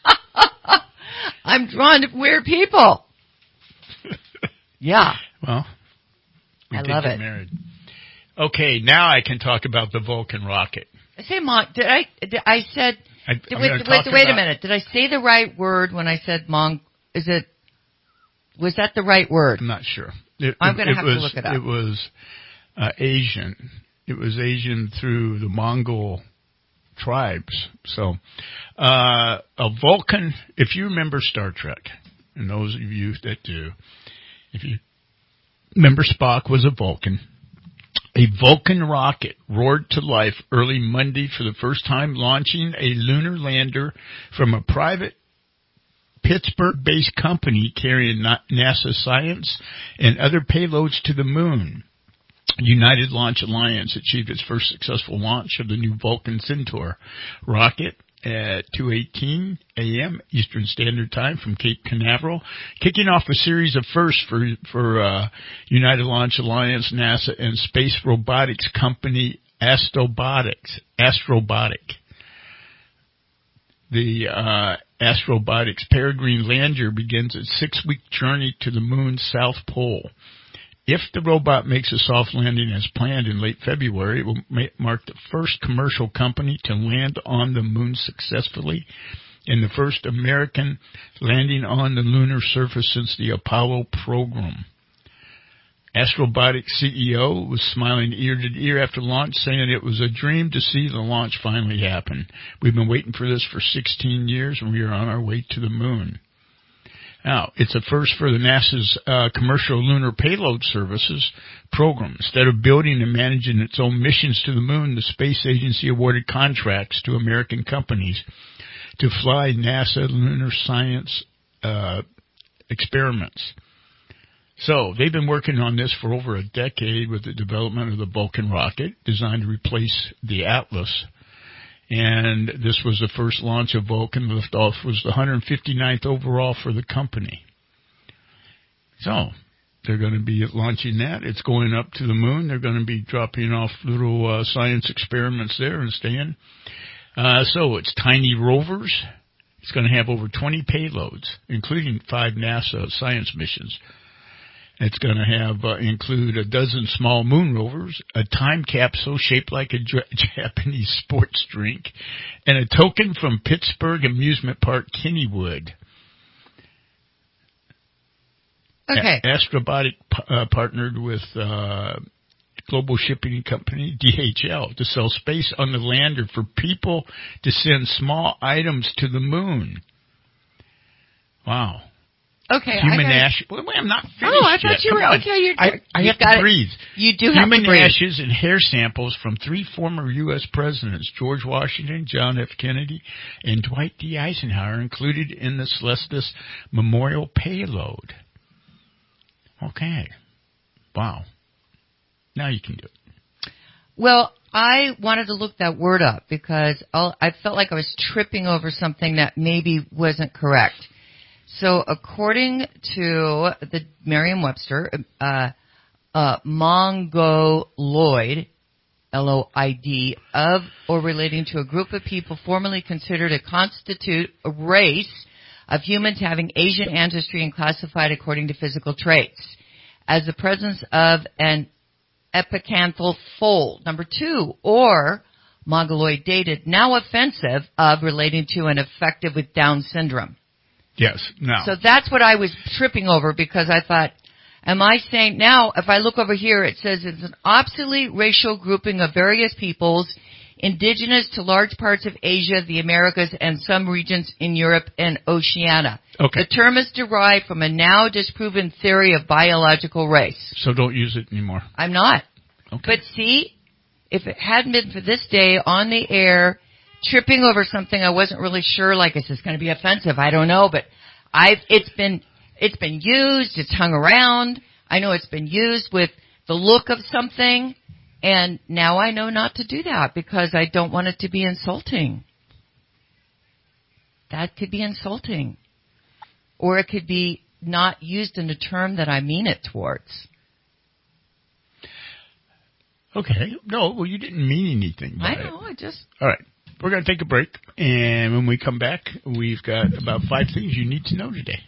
I'm drawn to weird people. Yeah. Well, we I did love get it. Married. Okay, now I can talk about the Vulcan rocket. I say, Mom, did I? Did I said. I, did, wait, wait, wait a minute. Did I say the right word when I said Mong? Is it? Was that the right word? I'm not sure. It, I'm going to have was, to look it up. It was uh, Asian. It was Asian through the Mongol tribes. So uh, a Vulcan. If you remember Star Trek, and those of you that do, if you remember, Spock was a Vulcan. A Vulcan rocket roared to life early Monday for the first time, launching a lunar lander from a private Pittsburgh-based company carrying NASA science and other payloads to the moon. United Launch Alliance achieved its first successful launch of the new Vulcan Centaur rocket at two eighteen a.m. Eastern Standard Time from Cape Canaveral, kicking off a series of firsts for for uh, United Launch Alliance, NASA, and space robotics company Astrobotics. Astrobotic. The uh, Astrobotics Peregrine lander begins its six-week journey to the moon's south pole. If the robot makes a soft landing as planned in late February, it will mark the first commercial company to land on the moon successfully and the first American landing on the lunar surface since the Apollo program. Astrobotics C E O was smiling ear to ear after launch, saying it was a dream to see the launch finally happen. We've been waiting for this for sixteen years, and we are on our way to the moon. Now, it's a first for the NASA's uh, Commercial Lunar Payload Services program. Instead of building and managing its own missions to the moon, the space agency awarded contracts to American companies to fly NASA lunar science uh, experiments. So, they've been working on this for over a decade with the development of the Vulcan rocket, designed to replace the Atlas. And this was the first launch of Vulcan. Liftoff was the one hundred fifty-ninth overall for the company. So, they're going to be launching that. It's going up to the moon. They're going to be dropping off little uh, science experiments there and staying. Uh, so, it's tiny rovers. It's going to have over twenty payloads, including five NASA science missions. It's going to have uh, include a dozen small moon rovers, a time capsule shaped like a J- Japanese sports drink, and a token from Pittsburgh amusement park Kennywood. Okay. A- Astrobotic p- uh, partnered with uh, global shipping company D H L to sell space on the lander for people to send small items to the moon. Wow. Okay, Human I ashes. Well, I'm not finished Oh, I thought yet. you were. Come on. Okay, you're. I, I you have got to it. breathe. You do have Human to breathe. ashes and hair samples from three former U S presidents, George Washington, John F. Kennedy, and Dwight D. Eisenhower, included in the Celestis Memorial payload. Okay. Wow. Now you can do it. Well, I wanted to look that word up because I'll, I felt like I was tripping over something that maybe wasn't correct. So according to the Merriam-Webster, uh, uh, Mongoloid L O I D, of or relating to a group of people formerly considered to constitute a race of humans having Asian ancestry and classified according to physical traits, as the presence of an epicanthal fold. Number two, or mongoloid dated, now offensive, of relating to an affected with Down syndrome. Yes, now. So that's what I was tripping over, because I thought, am I saying now, if I look over here, it says it's an obsolete racial grouping of various peoples indigenous to large parts of Asia, the Americas, and some regions in Europe and Oceania. Okay. The term is derived from a now disproven theory of biological race. So don't use it anymore. I'm not. Okay. But see, if it hadn't been for this day on the air, tripping over something I wasn't really sure, like, is this going to be offensive? I don't know, but I've, it's been, it's been used, it's hung around. I know it's been used with the look of something, and now I know not to do that because I don't want it to be insulting. That could be insulting. Or it could be not used in a term that I mean it towards. Okay. No, well, you didn't mean anything by I it. know, I just... All right. We're going to take a break, and when we come back, we've got about five things you need to know today.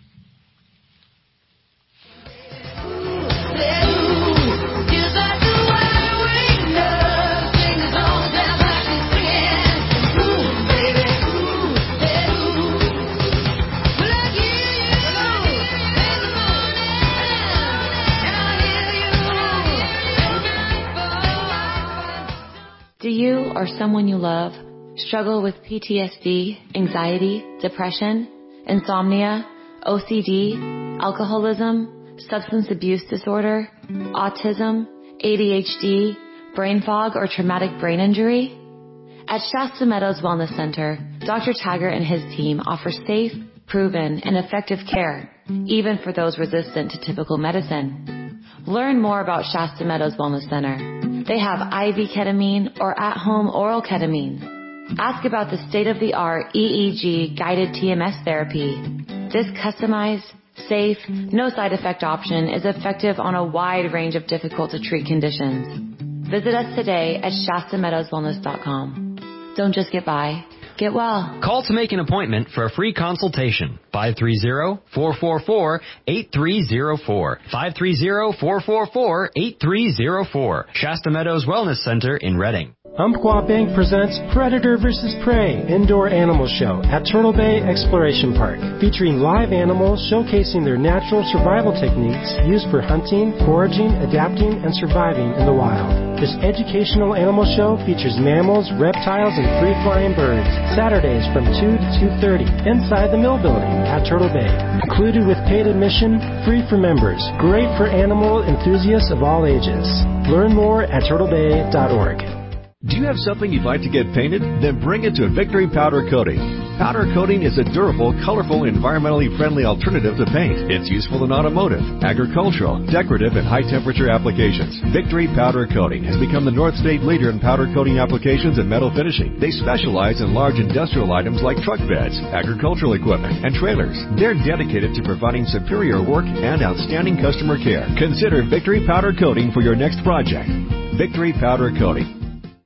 Do you or someone you love struggle with P T S D, anxiety, depression, insomnia, O C D, alcoholism, substance abuse disorder, autism, A D H D, brain fog, or traumatic brain injury? At Shasta Meadows Wellness Center, Doctor Taggart and his team offer safe, proven, and effective care, even for those resistant to typical medicine. Learn more about Shasta Meadows Wellness Center. They have I V ketamine or at-home oral ketamine. Ask about the state-of-the-art E E G guided T M S therapy. This customized, safe, no side effect option is effective on a wide range of difficult to treat conditions. Visit us today at Shasta Meadows Wellness dot com. Don't just get by, get well. Call to make an appointment for a free consultation. five three zero, four four four, eight three zero four. five three zero, four four four, eight three zero four. Shasta Meadows Wellness Center in Reading. Umpqua Bank presents Predator versus. Prey Indoor Animal Show at Turtle Bay Exploration Park, featuring live animals showcasing their natural survival techniques used for hunting, foraging, adapting, and surviving in the wild. This educational animal show features mammals, reptiles, and free-flying birds. Saturdays from two to two thirty inside the Mill Building at Turtle Bay. Included with paid admission, free for members. Great for animal enthusiasts of all ages. Learn more at turtle bay dot org. Do you have something you'd like to get painted? Then bring it to Victory Powder Coating. Powder coating is a durable, colorful, environmentally friendly alternative to paint. It's useful in automotive, agricultural, decorative, and high-temperature applications. Victory Powder Coating has become the North State leader in powder coating applications and metal finishing. They specialize in large industrial items like truck beds, agricultural equipment, and trailers. They're dedicated to providing superior work and outstanding customer care. Consider Victory Powder Coating for your next project. Victory Powder Coating.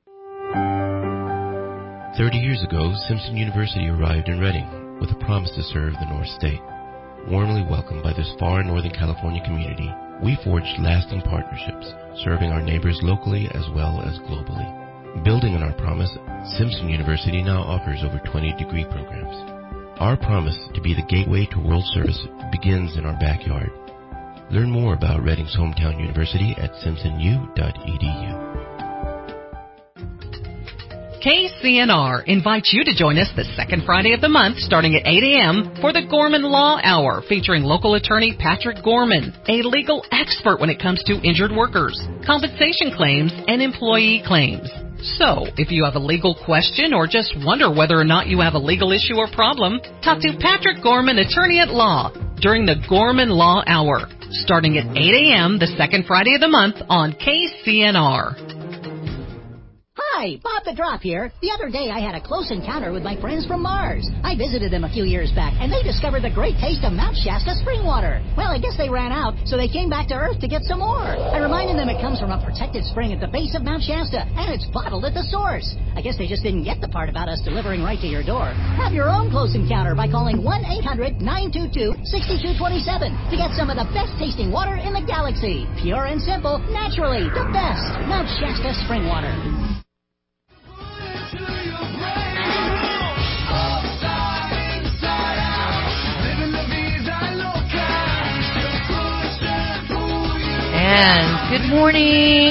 Thirty years ago, Simpson University arrived in Reading with a promise to serve the North State. Warmly welcomed by this far Northern California community, we forged lasting partnerships, serving our neighbors locally as well as globally. Building on our promise, Simpson University now offers over twenty degree programs. Our promise to be the gateway to world service begins in our backyard. Learn more about Reading's hometown university at simpson u dot e d u. K C N R invites you to join us the second Friday of the month starting at eight a.m. for the Gorman Law Hour, featuring local attorney Patrick Gorman, a legal expert when it comes to injured workers, compensation claims, and employee claims. So, if you have a legal question or just wonder whether or not you have a legal issue or problem, talk to Patrick Gorman, attorney at law, during the Gorman Law Hour, starting at eight a.m. the second Friday of the month on K C N R. Hi, Bob the Drop here. The other day I had a close encounter with my friends from Mars. I visited them a few years back, and they discovered the great taste of Mount Shasta spring water. Well, I guess they ran out, so they came back to Earth to get some more. I reminded them it comes from a protected spring at the base of Mount Shasta, and it's bottled at the source. I guess they just didn't get the part about us delivering right to your door. Have your own close encounter by calling one eight hundred nine two two six two two seven to get some of the best tasting water in the galaxy. Pure and simple, naturally, the best. Mount Shasta spring water. And good morning.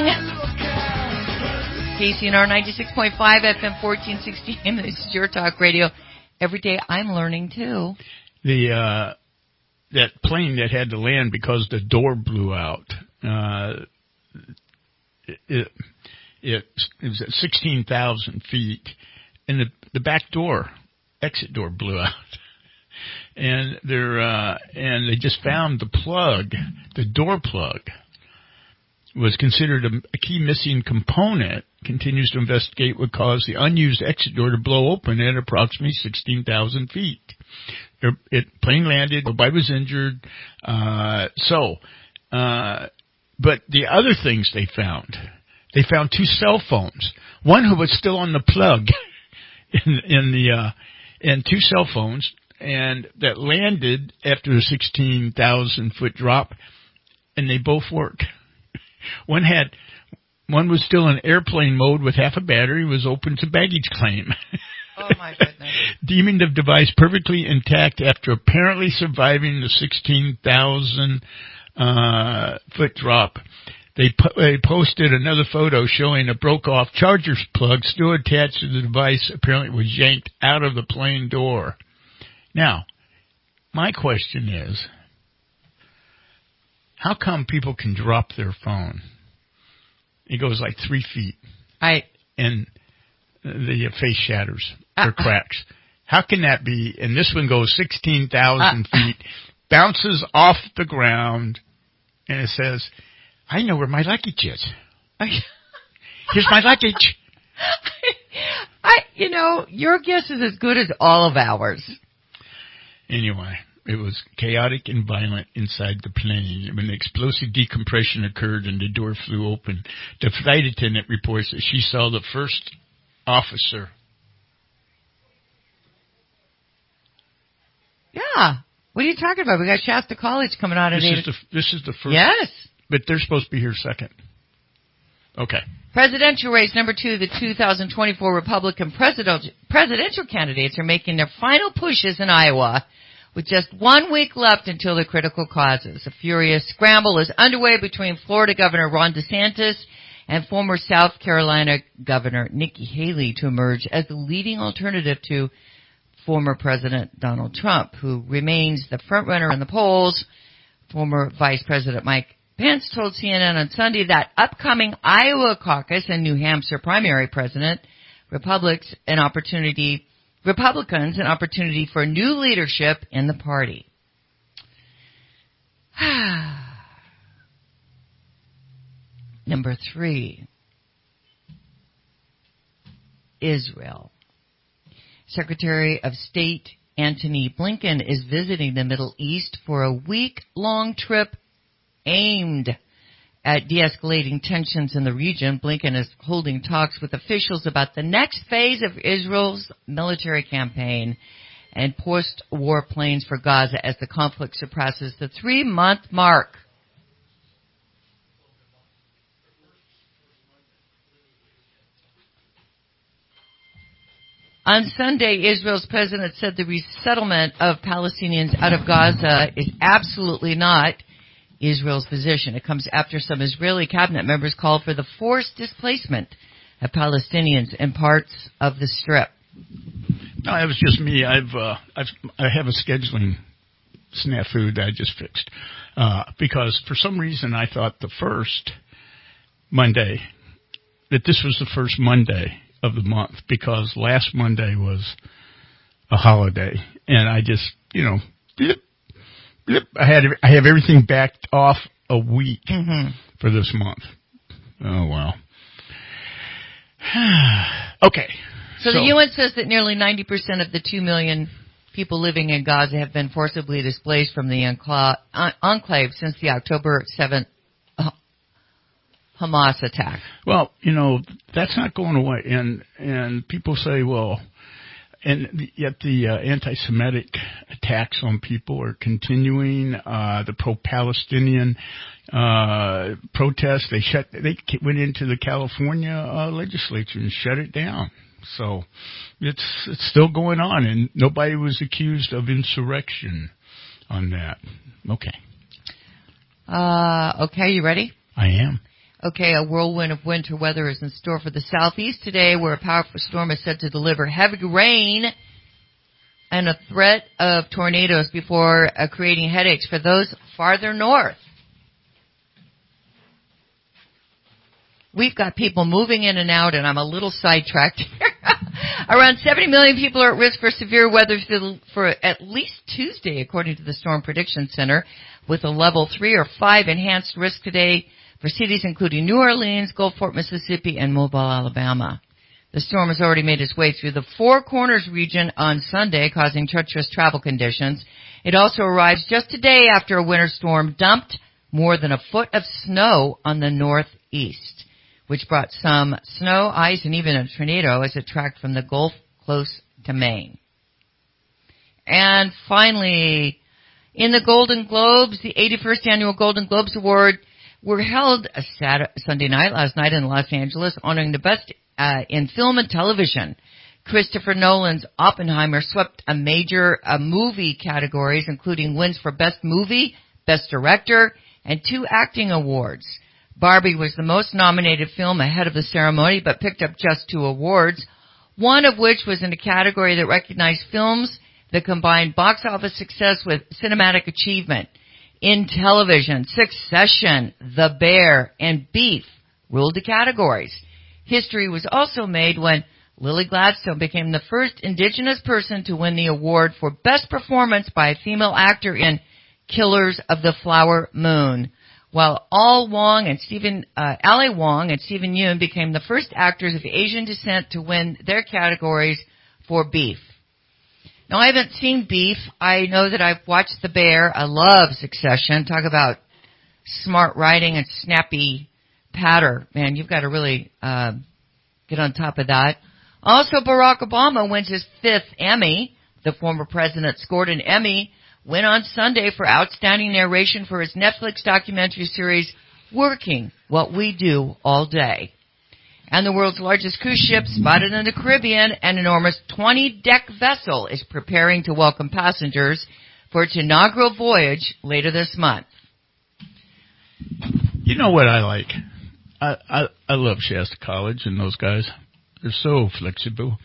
K C N R ninety-six point five F M fourteen sixty A M. This is your talk radio. Every day I'm learning too. The uh, that plane that had to land because the door blew out. Uh, it, it it was at sixteen thousand feet, and the the back door, exit door, blew out. And they're uh, and they just found the plug, the door plug. Was considered a, a key missing component, continues to investigate what caused the unused exit door to blow open at approximately sixteen thousand feet. It, it plane landed, nobody was injured. Uh, so, uh, but the other things they found, they found two cell phones. One who was still on the plug in, in the, uh, and two cell phones, and that landed after a sixteen thousand foot drop, and they both worked. One had, one was still in airplane mode with half a battery, was open to baggage claim. Oh my goodness. Deeming the device perfectly intact after apparently surviving the sixteen thousand uh, foot drop. They, po- they posted another photo showing a broke off charger plug still attached to the device, apparently was yanked out of the plane door. Now, my question is, how come people can drop their phone? It goes like three feet. I and the face shatters or uh, cracks. How can that be? And this one goes sixteen thousand uh, feet, bounces off the ground, and it says, "I know where my luggage is. Here's my luggage." I, you know, your guess is as good as all of ours. Anyway. It was chaotic and violent inside the plane when the explosive decompression occurred and the door flew open. The flight attendant reports that she saw the first officer. Yeah. What are you talking about? We got Shasta College coming out at this eight. Is the, this is the first. Yes. But they're supposed to be here second. Okay. Presidential race number two, the two thousand twenty-four Republican presidential presidential candidates are making their final pushes in Iowa. With just one week left until the critical causes, a furious scramble is underway between Florida Governor Ron DeSantis and former South Carolina Governor Nikki Haley to emerge as the leading alternative to former President Donald Trump, who remains the frontrunner in the polls. Former Vice President Mike Pence told C N N on Sunday that upcoming Iowa caucus and New Hampshire primary president Republicans an opportunity Republicans an opportunity for new leadership in the party. Number three, Israel. Secretary of State Antony Blinken is visiting the Middle East for a week-long trip aimed at de-escalating tensions in the region. Blinken is holding talks with officials about the next phase of Israel's military campaign and post-war plans for Gaza as the conflict surpasses the three-month mark. On Sunday, Israel's president said the resettlement of Palestinians out of Gaza is absolutely not Israel's position. It comes after some Israeli cabinet members called for the forced displacement of Palestinians in parts of the Strip. No, it was just me. I've, uh, I've, I have a scheduling snafu that I just fixed. Uh, because for some reason I thought the first Monday, that this was the first Monday of the month, because last Monday was a holiday. And I just, you know, blip, blip, I had, I have everything backed off a week mm-hmm. for this month. Oh, well. Okay. So, so the U N says that nearly ninety percent of the two million people living in Gaza have been forcibly displaced from the enclave, enclave since the October seventh Hamas attack. Well, you know, that's not going away. And and people say, well, and yet the uh, anti-Semitic attacks on people are continuing. Uh, the pro-Palestinian uh, protests, they shut, they went into the California uh, legislature and shut it down. So it's it's still going on, and nobody was accused of insurrection on that. Okay. Uh, okay, you ready? I am. Okay, a whirlwind of winter weather is in store for the southeast today, where a powerful storm is set to deliver heavy rain and a threat of tornadoes before uh, creating headaches for those farther north. We've got people moving in and out, and I'm a little sidetracked here. Around seventy million people are at risk for severe weather for at least Tuesday, according to the Storm Prediction Center, with a level three or five enhanced risk today for cities including New Orleans, Gulfport, Mississippi, and Mobile, Alabama. The storm has already made its way through the Four Corners region on Sunday, causing treacherous travel conditions. It also arrives just a day after a winter storm dumped more than a foot of snow on the northeast, which brought some snow, ice, and even a tornado as it tracked from the Gulf close to Maine. And finally, in the Golden Globes, the eighty-first Annual Golden Globes Award were held a Saturday, Sunday night, last night in Los Angeles, honoring the best uh, in film and television. Christopher Nolan's Oppenheimer swept a major uh, movie categories, including wins for Best Movie, Best Director, and two acting awards. Barbie was the most nominated film ahead of the ceremony, but picked up just two awards, one of which was in a category that recognized films that combined box office success with cinematic achievement. In television, Succession, The Bear, and Beef ruled the categories. History was also made when Lily Gladstone became the first Indigenous person to win the award for Best Performance by a female actor in Killers of the Flower Moon, while Al Wong and Stephen, uh, Ali Wong and Stephen Yeun became the first actors of Asian descent to win their categories for Beef. Now, I haven't seen Beef. I know that I've watched The Bear. I love Succession. Talk about smart writing and snappy patter. Man, you've got to really uh, get on top of that. Also, Barack Obama wins his fifth Emmy. The former president scored an Emmy win on Sunday for outstanding narration for his Netflix documentary series, Working What We Do All Day. And the world's largest cruise ship, spotted in the Caribbean, an enormous twenty-deck vessel, is preparing to welcome passengers for its inaugural voyage later this month. You know what I like? I, I, I love Shasta College and those guys. They're so flexible.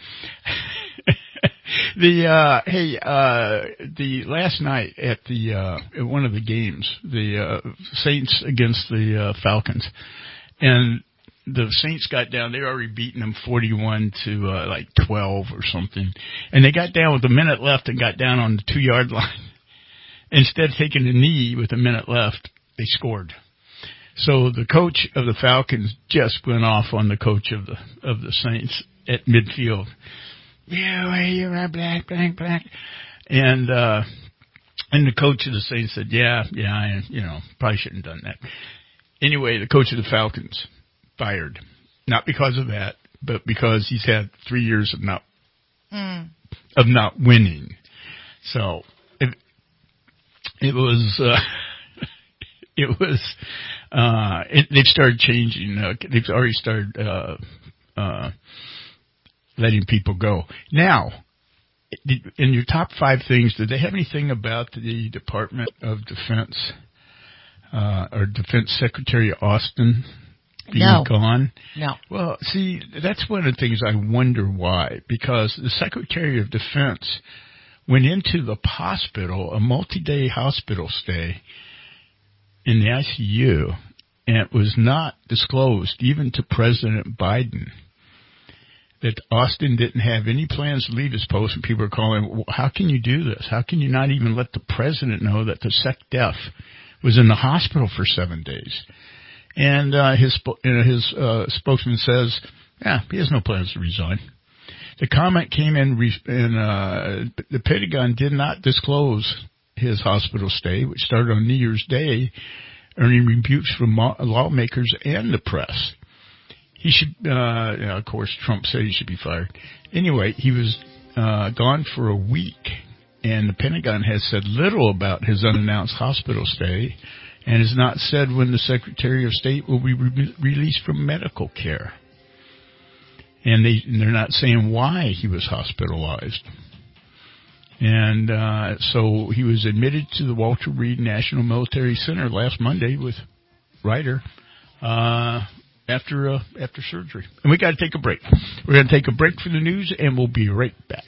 the uh hey uh the last night at the uh at one of the games, the uh Saints against the uh Falcons, and the Saints got down. They're already beating them forty-one to uh, like twelve or something, and they got down with a minute left and got down on the two yard line. Instead of taking a knee with a minute left, they scored. So the coach of the Falcons just went off on the coach of the of the Saints at midfield. Yeah, you're a black, black, black, and uh, and the coach of the Saints said, "Yeah, yeah, I, you know, probably shouldn't have done that." Anyway, the coach of the Falcons fired, not because of that, but because he's had three years of not mm. of not winning. So it it was uh, it was uh, it, they've started changing. Uh, they've already started uh, uh, letting people go. Now, in your top five things, did they have anything about the Department of Defense uh, or Defense Secretary Austin being no. gone? No. Well, see, that's one of the things I wonder why. Because the Secretary of Defense went into the hospital, a multi-day hospital stay in the I C U, and it was not disclosed even to President Biden that Austin didn't have any plans to leave his post, and people are calling, well, how can you do this? How can you not even let the president know that the SecDef was in the hospital for seven days? And uh, his you know, his uh, spokesman says, yeah, he has no plans to resign. The comment came in, re- in uh, the Pentagon did not disclose his hospital stay, which started on New Year's Day, earning rebukes from lawmakers and the press. He should, uh, you know, of course, Trump said he should be fired. Anyway, he was uh, gone for a week, and the Pentagon has said little about his unannounced hospital stay and has not said when the Secretary of State will be re- released from medical care. And, they, and they're not saying why he was hospitalized. And uh, so he was admitted to the Walter Reed National Military Center last Monday with Ryder uh, after uh, after surgery. And we got to take a break. We're going to take a break for the news, and we'll be right back.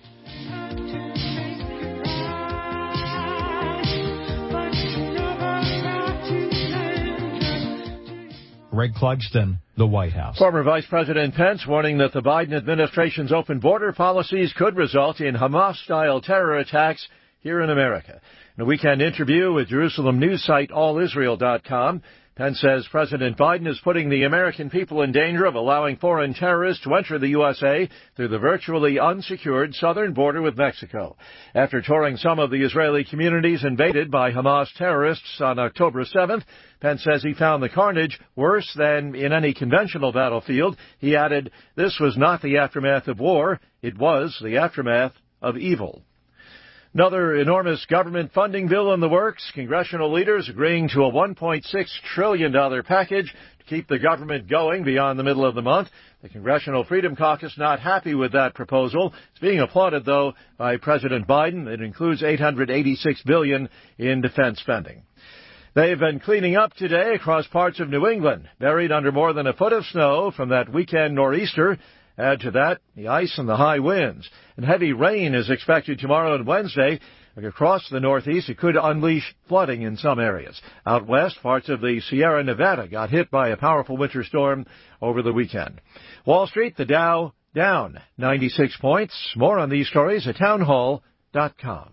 Greg Clugston, the White House. Former Vice President Pence warning that the Biden administration's open border policies could result in Hamas-style terror attacks here in America. In a weekend interview with Jerusalem news site all israel dot com, Pence says President Biden is putting the American people in danger of allowing foreign terrorists to enter the U S A through the virtually unsecured southern border with Mexico. After touring some of the Israeli communities invaded by Hamas terrorists on October seventh, Pence says he found the carnage worse than in any conventional battlefield. He added, "This was not the aftermath of war. It was the aftermath of evil." Another enormous government funding bill in the works. Congressional leaders agreeing to a one point six trillion dollars package to keep the government going beyond the middle of the month. The Congressional Freedom Caucus not happy with that proposal. It's being applauded, though, by President Biden. It includes eight hundred eighty-six billion dollars in defense spending. They've been cleaning up today across parts of New England, buried under more than a foot of snow from that weekend nor'easter. Add to that the ice and the high winds. And heavy rain is expected tomorrow and Wednesday. Across the Northeast, it could unleash flooding in some areas. Out west, parts of the Sierra Nevada got hit by a powerful winter storm over the weekend. Wall Street, the Dow down ninety-six points. More on these stories at townhall dot com.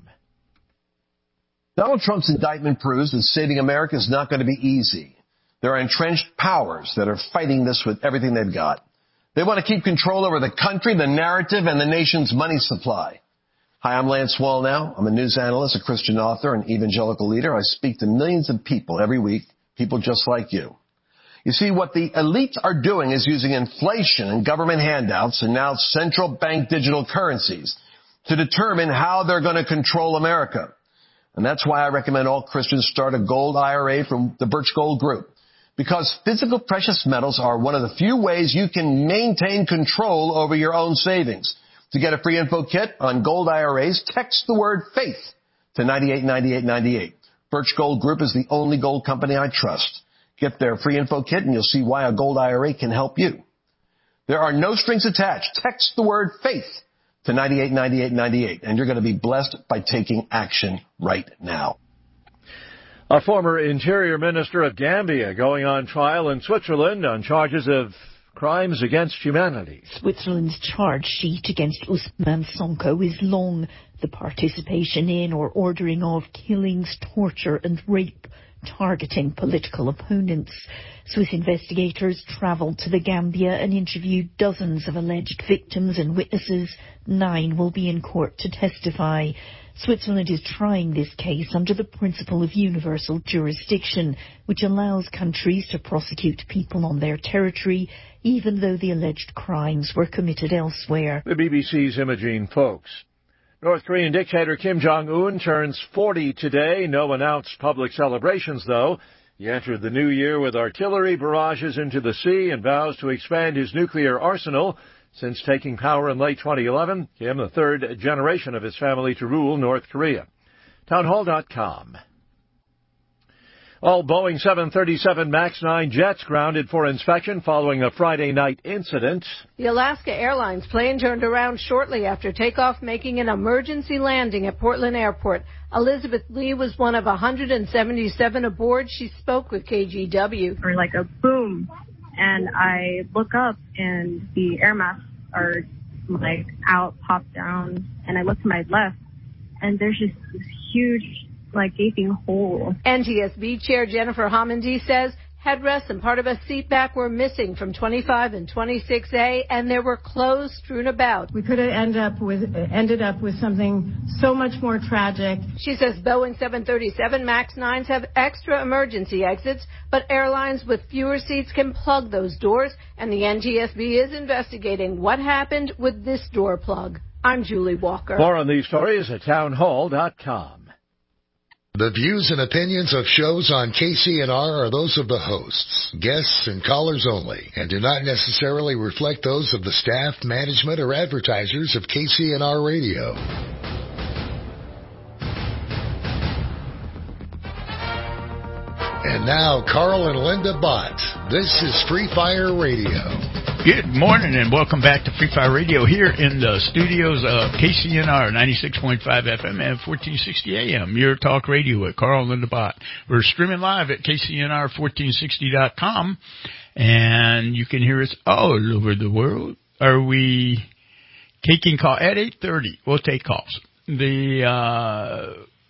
Donald Trump's indictment proves that saving America is not going to be easy. There are entrenched powers that are fighting this with everything they've got. They want to keep control over the country, the narrative, and the nation's money supply. Hi, I'm Lance Wallnau. I'm a news analyst, a Christian author, an evangelical leader. I speak to millions of people every week, people just like you. You see, what the elites are doing is using inflation and government handouts and now central bank digital currencies to determine how they're going to control America. And that's why I recommend all Christians start a gold I R A from the Birch Gold Group. Because physical precious metals are one of the few ways you can maintain control over your own savings. To get a free info kit on gold I R As, text the word faith to ninety-eight ninety-eight ninety-eight. Birch Gold Group is the only gold company I trust. Get their free info kit and you'll see why a gold I R A can help you. There are no strings attached. Text the word faith to ninety-eight ninety-eight ninety-eight and you're going to be blessed by taking action right now. A former Interior Minister of Gambia going on trial in Switzerland on charges of crimes against humanity. Switzerland's charge sheet against Ousmane Sonko is long. The participation in or ordering of killings, torture and rape targeting political opponents. Swiss investigators travelled to the Gambia and interviewed dozens of alleged victims and witnesses. Nine will be in court to testify. Switzerland is trying this case under the principle of universal jurisdiction, which allows countries to prosecute people on their territory, even though the alleged crimes were committed elsewhere. The B B C's Imogene Folks. North Korean dictator Kim Jong-un turns forty today. No announced public celebrations, though. He entered the new year with artillery barrages into the sea and vows to expand his nuclear arsenal. Since taking power in late twenty eleven, Kim, the third generation of his family to rule North Korea. townhall dot com. All Boeing seven thirty-seven MAX nine jets grounded for inspection following a Friday night incident. The Alaska Airlines plane turned around shortly after takeoff, making an emergency landing at Portland Airport. Elizabeth Lee was one of one hundred seventy-seven aboard. She spoke with K G W. Or like a boom. And I look up and the air masks are like out, popped down, and I look to my left and there's just this huge like gaping hole. N T S B Chair Jennifer Homendy says Headrests and part of a seat back were missing from twenty-five and twenty-six A, and there were clothes strewn about. We could have ended up with ended up with something so much more tragic. She says Boeing seven thirty-seven MAX nines have extra emergency exits, but airlines with fewer seats can plug those doors, and the N T S B is investigating what happened with this door plug. I'm Julie Walker. More on these stories at townhall dot com. The views and opinions of shows on K C N R are those of the hosts, guests, and callers only, and do not necessarily reflect those of the staff, management, or advertisers of K C N R Radio. And now, Carl and Linda Bott. This is Free Fire Radio. Good morning and welcome back to Free Fire Radio here in the studios of K C N R ninety-six point five F M and fourteen sixty A M. Your talk radio with Carl and Linda Bott. We're streaming live at K C N R fourteen sixty dot com and you can hear us all over the world. Are we taking calls at eight thirty? We'll take calls. The uh,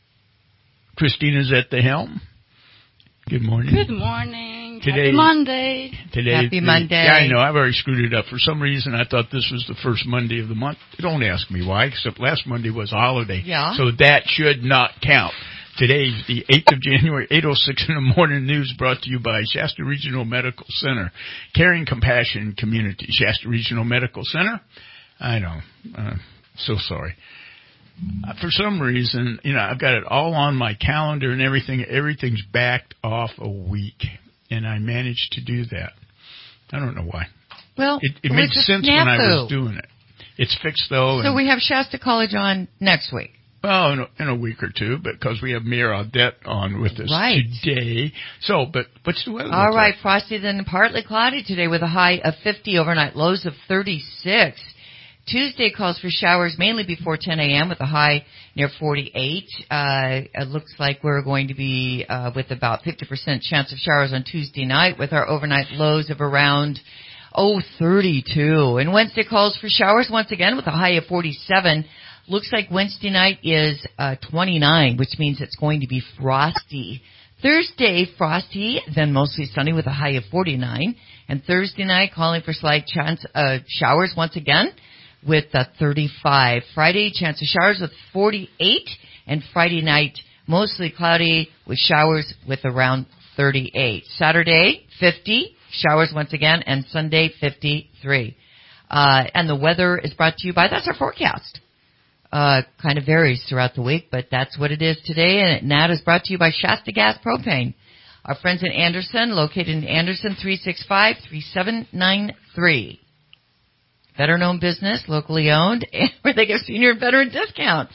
Christina's at the helm. Good morning. Good morning. Today, Happy Monday. Today, Happy the, Monday. Yeah, I know. I've already screwed it up. For some reason, I thought this was the first Monday of the month. Don't ask me why, except last Monday was a holiday. Yeah. So that should not count. Today's the eighth of January, eight oh six in the morning news brought to you by Shasta Regional Medical Center. Caring Compassion Community. Shasta Regional Medical Center. I know. Uh, so sorry. Uh, for some reason, you know, I've got it all on my calendar and everything. Everything's backed off a week, and I managed to do that. I don't know why. Well, it, it it made was sense when I was doing it. It's fixed, though. So and, we have Shasta College on next week. Well, in a, in a week or two, because we have Mayor Audette on with us right. today. So, but what's the weather? All right, like? frosty then partly cloudy today with a high of fifty, overnight lows of thirty-six. Tuesday calls for showers mainly before ten a.m. with a high near forty-eight. Uh, it looks like we're going to be uh, with about fifty percent chance of showers on Tuesday night with our overnight lows of around, oh, thirty-two. And Wednesday calls for showers once again with a high of forty-seven. Looks like Wednesday night is uh, twenty-nine, which means it's going to be frosty. Thursday, frosty, then mostly sunny with a high of forty-nine. And Thursday night calling for slight chance of showers once again with uh, thirty-five. Friday, chance of showers with forty-eight. And Friday night, mostly cloudy with showers with around thirty-eight. Saturday, fifty. Showers once again. And Sunday, fifty-three. Uh, and the weather is brought to you by, that's our forecast. Uh, kind of varies throughout the week, but that's what it is today. And that is brought to you by Shasta Gas Propane. Our friends in Anderson, located in Anderson, three six five, three seven nine three. Better-known business, locally owned, and where they give senior and veteran discounts.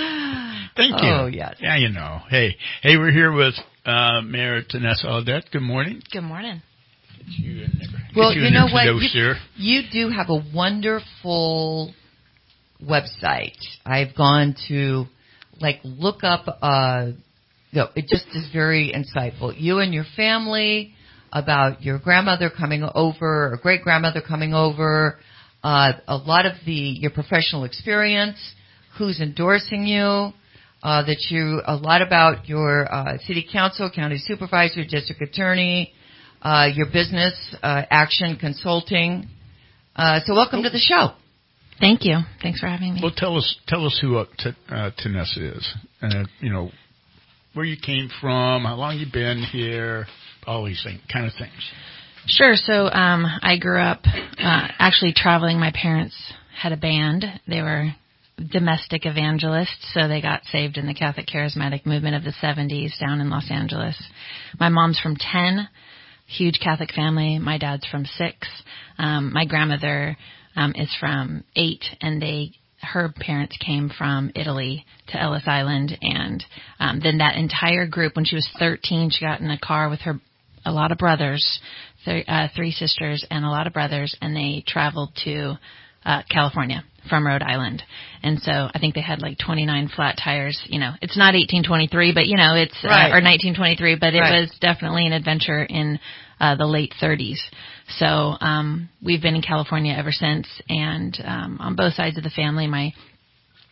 Thank you. Oh, yes. Yeah, you know. Hey, hey, we're here with uh, Mayor Tanessa Audette. Good morning. Good morning. You in there. Well, you, you in know there what? You, you do have a wonderful website. I've gone to, like, look up, uh, no, it just is very insightful. You and your family, about your grandmother coming over, or great-grandmother coming over, uh, a lot of the, your professional experience, who's endorsing you, uh, that you, a lot about your, uh, city council, county supervisor, district attorney, uh, your business, uh, Action Consulting. Uh, so welcome to the show. Thank you. Thanks for having me. Well, tell us tell us who uh, T- uh, Tanessa is. Uh, you know, where you came from, how long you've been here, all these things, kind of things. Sure. So um, I grew up uh, actually traveling. My parents had a band. They were domestic evangelists, so they got saved in the Catholic Charismatic Movement of the seventies down in Los Angeles. My mom's from ten, huge Catholic family. My dad's from six. Um, my grandmother Um, is from eight, and they, her parents came from Italy to Ellis Island, and um, then that entire group, when she was thirteen, she got in a car with her, a lot of brothers, th- uh, three sisters and a lot of brothers, and they traveled to uh, California from Rhode Island. And so I think they had like twenty-nine flat tires. You know, it's not eighteen twenty-three, but you know, it's right. uh, or nineteen twenty-three, but it right. was definitely an adventure in uh, the late thirties. So um, we've been in California ever since, and um, on both sides of the family, my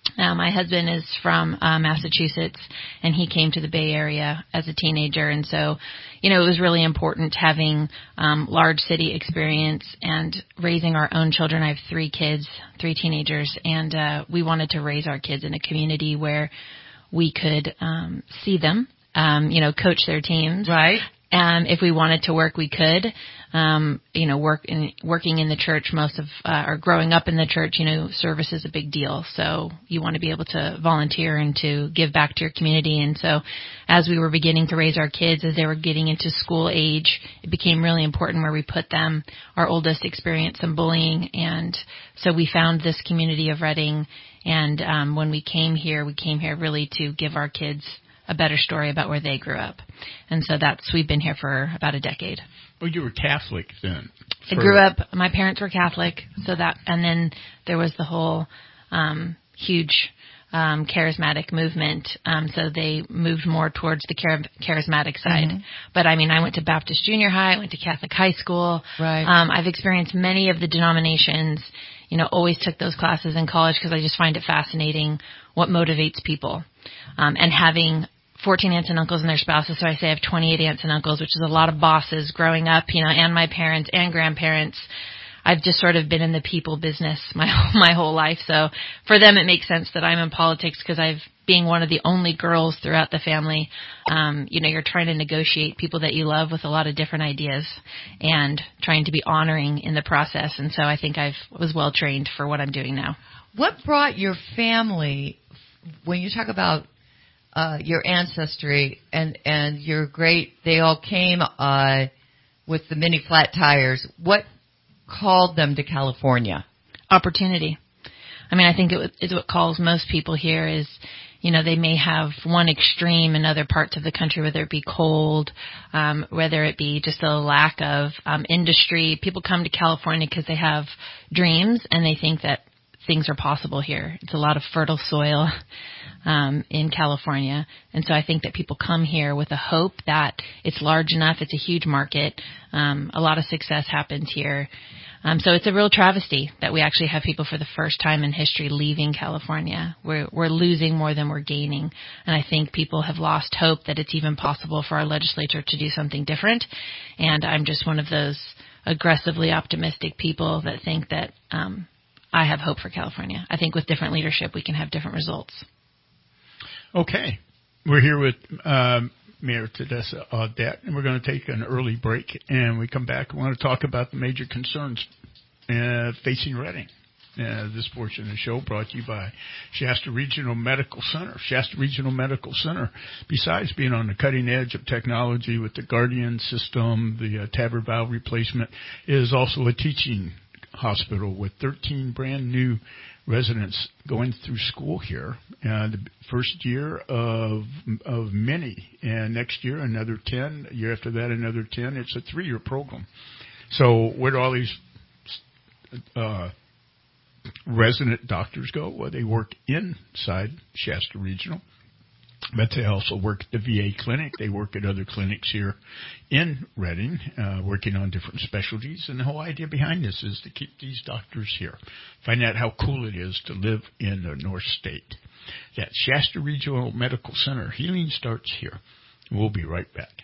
Uh, my husband is from uh, Massachusetts, and he came to the Bay Area as a teenager. And so, you know, it was really important having um, large city experience and raising our own children. I have three kids, three teenagers, and uh, we wanted to raise our kids in a community where we could um, see them, um, you know, coach their teams. Right. Um, if we wanted to work, we could. Um, you know, work in, working in the church, most of, uh, or growing up in the church, you know, service is a big deal. So you want to be able to volunteer and to give back to your community. And so as we were beginning to raise our kids, as they were getting into school age, it became really important where we put them. Our oldest experienced some bullying. And so we found this community of Redding. And um, when we came here, we came here really to give our kids a better story about where they grew up. And so that's, we've been here for about a decade. Well, you were Catholic then. I grew up, my parents were Catholic, so that, and then there was the whole um, huge um, charismatic movement, um, so they moved more towards the char- charismatic side. Mm-hmm. But I mean, I went to Baptist Junior High, I went to Catholic high school. Right. Um, I've experienced many of the denominations, you know, always took those classes in college because I just find it fascinating what motivates people. Um, and having fourteen aunts and uncles and their spouses, so I say I have twenty-eight aunts and uncles, which is a lot of bosses growing up, you know, and my parents and grandparents. I've just sort of been in the people business my my whole life. So for them, it makes sense that I'm in politics because I've, being one of the only girls throughout the family, um, you know, you're trying to negotiate people that you love with a lot of different ideas and trying to be honoring in the process. And so I think I was well trained for what I'm doing now. What brought your family, when you talk about uh, your ancestry and, and your great, they all came uh, with the mini flat tires, what called them to California? Opportunity. I mean, I think it is what calls most people here is, you know, they may have one extreme in other parts of the country, whether it be cold, um, whether it be just a lack of um, industry. People come to California because they have dreams and they think that things are possible here. It's a lot of fertile soil um, in California. And so I think that people come here with a hope that it's large enough, it's a huge market, um, a lot of success happens here. Um, so it's a real travesty that we actually have people for the first time in history leaving California. We're, we're losing more than we're gaining. And I think people have lost hope that it's even possible for our legislature to do something different. And I'm just one of those aggressively optimistic people that think that um, I have hope for California. I think with different leadership, we can have different results. Okay. We're here with um, Mayor Tadessa Audette, and we're going to take an early break. And we come back, we want to talk about the major concerns uh, facing Redding. Uh, this portion of the show brought to you by Shasta Regional Medical Center. Shasta Regional Medical Center, besides being on the cutting edge of technology with the Guardian system, the uh, TAVR valve replacement, is also a teaching hospital with thirteen brand new residents going through school here. Uh, the first year of of many, and next year another ten. A year after that another ten. It's a three-year program. So where do all these uh, resident doctors go? Well, they work inside Shasta Regional, but they also work at the V A clinic. They work at other clinics here in Redding, uh, working on different specialties. And the whole idea behind this is to keep these doctors here. Find out how cool it is to live in the North State. That's Shasta Regional Medical Center. Healing starts here. We'll be right back.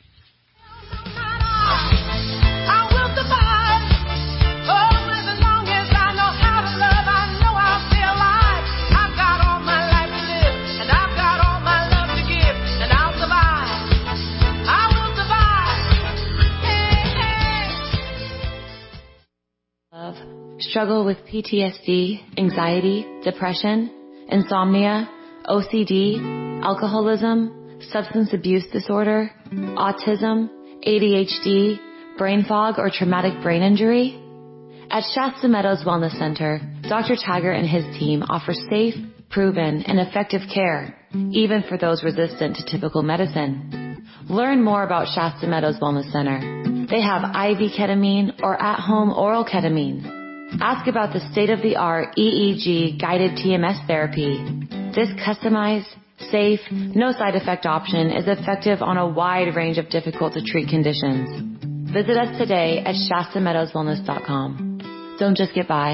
Struggle with P T S D, anxiety, depression, insomnia, O C D, alcoholism, substance abuse disorder, autism, A D H D, brain fog, or traumatic brain injury? At Shasta Meadows Wellness Center, Doctor Taggart and his team offer safe, proven, and effective care, even for those resistant to typical medicine. Learn more about Shasta Meadows Wellness Center. They have I V ketamine or at-home oral ketamine. Ask about the state-of-the-art E E G guided T M S therapy. This customized, safe, no side effect option is effective on a wide range of difficult to treat conditions. Visit us today at Shasta Meadows Wellness dot com. Don't just get by,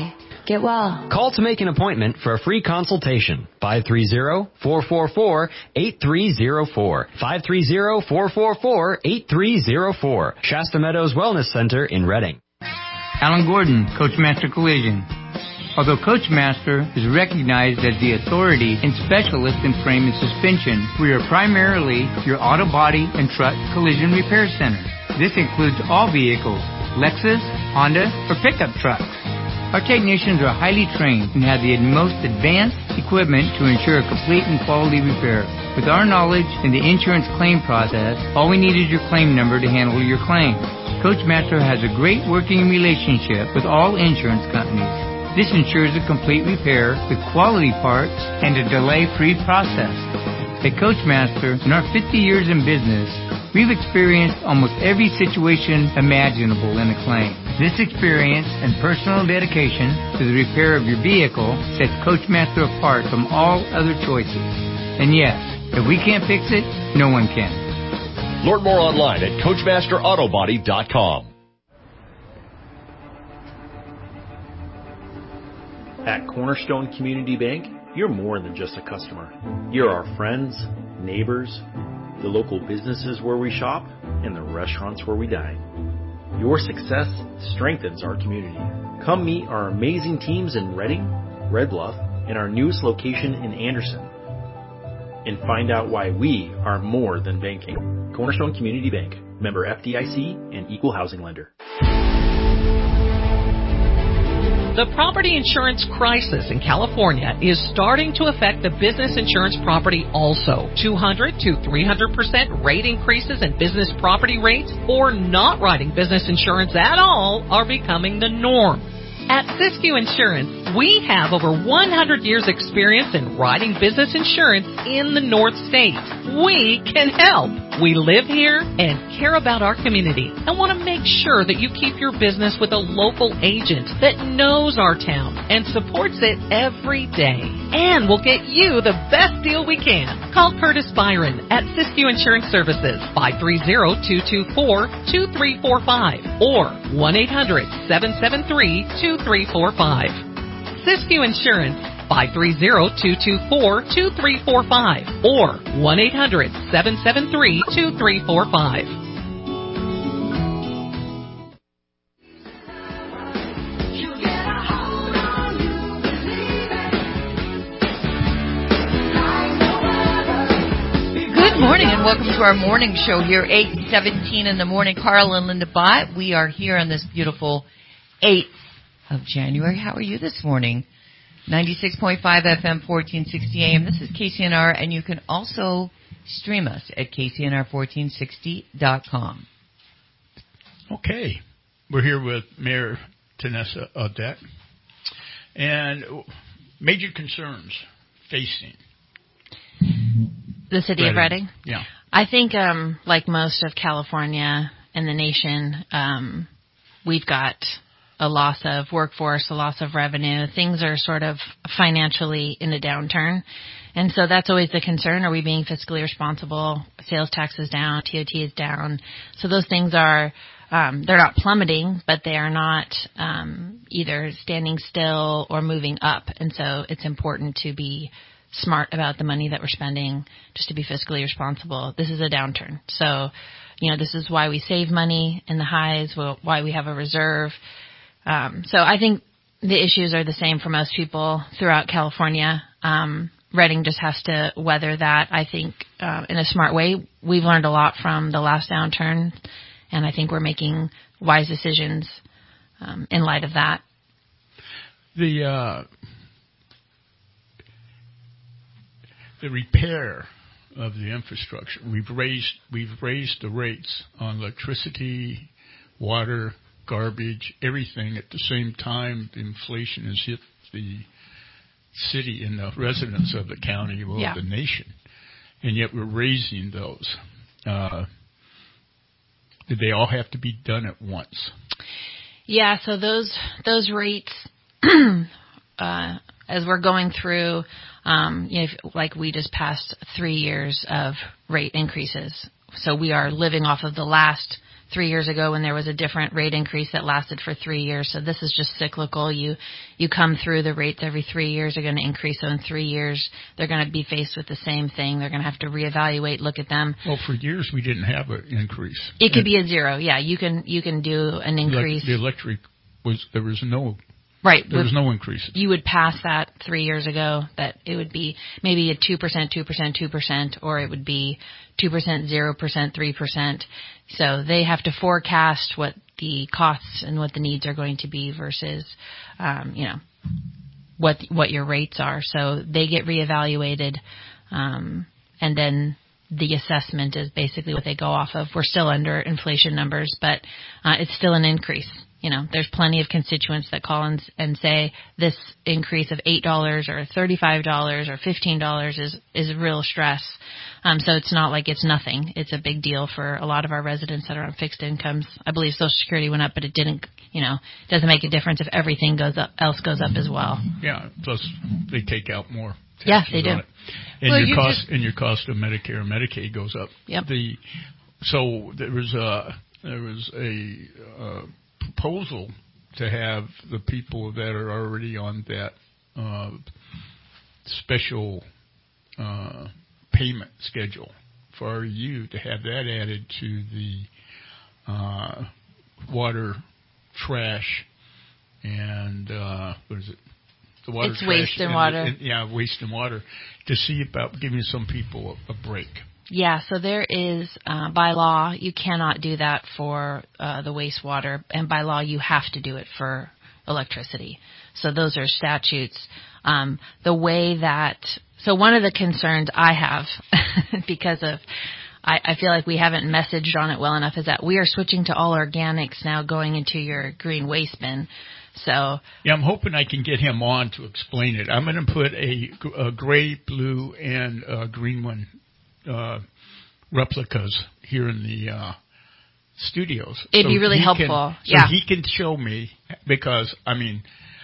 Get well. Call to make an appointment for a free consultation. five three zero, four four four, eight three zero four. five three zero, four four four, eight three zero four. Shasta Meadows Wellness Center in Reading. Alan Gordon, Coachmaster Collision. Although Coachmaster is recognized as the authority and specialist in frame and suspension, we are primarily your auto body and truck collision repair center. This includes all vehicles, Lexus, Honda, or pickup trucks. Our technicians are highly trained and have the most advanced equipment to ensure a complete and quality repair. With our knowledge in the insurance claim process, all we need is your claim number to handle your claim. Coachmaster has a great working relationship with all insurance companies. This ensures a complete repair with quality parts and a delay-free process. At Coachmaster, in our fifty years in business, we've experienced almost every situation imaginable in a claim. This experience and personal dedication to the repair of your vehicle sets Coachmaster apart from all other choices. And yes, if we can't fix it, no one can. Learn more online at coachmaster auto body dot com. At Cornerstone Community Bank, you're more than just a customer. You're our friends, neighbors, the local businesses where we shop, and the restaurants where we dine. Your success strengthens our community. Come meet our amazing teams in Reading, Red Bluff, and our newest location in Anderson. And find out why we are more than banking. Cornerstone Community Bank, member F D I C and equal housing lender. The property insurance crisis in California is starting to affect the business insurance property also. two hundred to three hundred percent rate increases in business property rates or not writing business insurance at all are becoming the norm. At Siskiyou Insurance, we have over one hundred years experience in writing business insurance in the North State. We can help. We live here and care about our community and want to make sure that you keep your business with a local agent that knows our town and supports it every day. And we'll get you the best deal we can. Call Curtis Byron at Siskiyou Insurance Services, five three zero, two two four, two three four five or one eight hundred, seven seven three, two three four five. Siskiyou Insurance, five three zero, two two four, two three four five or one eight hundred, seven seven three, two three four five. Good morning and welcome to our morning show here, eight seventeen in the morning. Carl and Linda Bott. We are here on this beautiful eighth of January. How are you this morning? ninety-six point five F M, fourteen sixty A M. This is K C N R, and you can also stream us at K C N R fourteen sixty dot com. Okay. We're here with Mayor Tanessa Audette. And major concerns facing the city Reading. of Reading? Yeah. I think, um, like most of California and the nation, um, we've got a loss of workforce, a loss of revenue. Things are sort of financially in a downturn. And so that's always the concern. Are we being fiscally responsible? Sales tax is down, T O T is down. So those things are, um, they're not plummeting, but they are not um, either standing still or moving up. And so it's important to be smart about the money that we're spending, just to be fiscally responsible. This is a downturn. So, you know, this is why we save money in the highs, why we have a reserve. Um, so I think the issues are the same for most people throughout California. Um, Reading just has to weather that, I think, uh, in a smart way. We've learned a lot from the last downturn, and I think we're making wise decisions um, in light of that. The uh, the repair of the infrastructure. We've raised we've raised the rates on electricity, water, garbage, everything at the same time. The inflation has hit the city and the residents of the county, well, yeah. the nation, and yet we're raising those. Uh, did they all have to be done at once? Yeah, so those those rates, uh, as we're going through, um, you know, if, like we just passed three years of rate increases, so we are living off of the last three years ago when there was a different rate increase that lasted for three years. So this is just cyclical. You you come through the rates every three years are going to increase. So in three years, they're going to be faced with the same thing. They're going to have to reevaluate, look at them. Well, for years we didn't have an increase. It could and be a zero. Yeah, you can you can do an increase. The electric was there was no. Right. There was no increase. You would pass that three years ago that it would be maybe a two percent, two percent, two percent, or it would be two percent, zero percent, three percent. So they have to forecast what the costs and what the needs are going to be versus, um, you know, what what your rates are. So they get reevaluated, um, and then the assessment is basically what they go off of. We're still under inflation numbers, but uh, it's still an increase. You know, there's plenty of constituents that call and, and say this increase of eight dollars or thirty-five dollars or fifteen dollars is, is a real stress. Um, so it's not like it's nothing. It's a big deal for a lot of our residents that are on fixed incomes. I believe Social Security went up, but it didn't, you know, it doesn't make a difference if everything goes up, else goes up as well. Yeah, plus they take out more. Yeah, they do. And well, your you cost just, and your cost of Medicare and Medicaid goes up. Yep. The so there was a there was a uh, proposal to have the people that are already on that uh, special uh, payment schedule for you to have that added to the uh, water, trash, and uh, what is it? The water, it's trash waste and, and water. And, yeah, waste and water, to see about giving some people a, a break. Yeah, so there is, uh, by law, you cannot do that for uh, the wastewater, and by law you have to do it for electricity. So those are statutes. Um, the way that, so one of the concerns I have, because of, I, I feel like we haven't messaged on it well enough, is that we are switching to all organics now going into your green waste bin. So yeah, I'm hoping I can get him on to explain it. I'm going to put a, a gray, blue, and uh, green one Uh, replicas here in the uh, studios. It'd so be really helpful. Can, so yeah. he can show me, because I mean,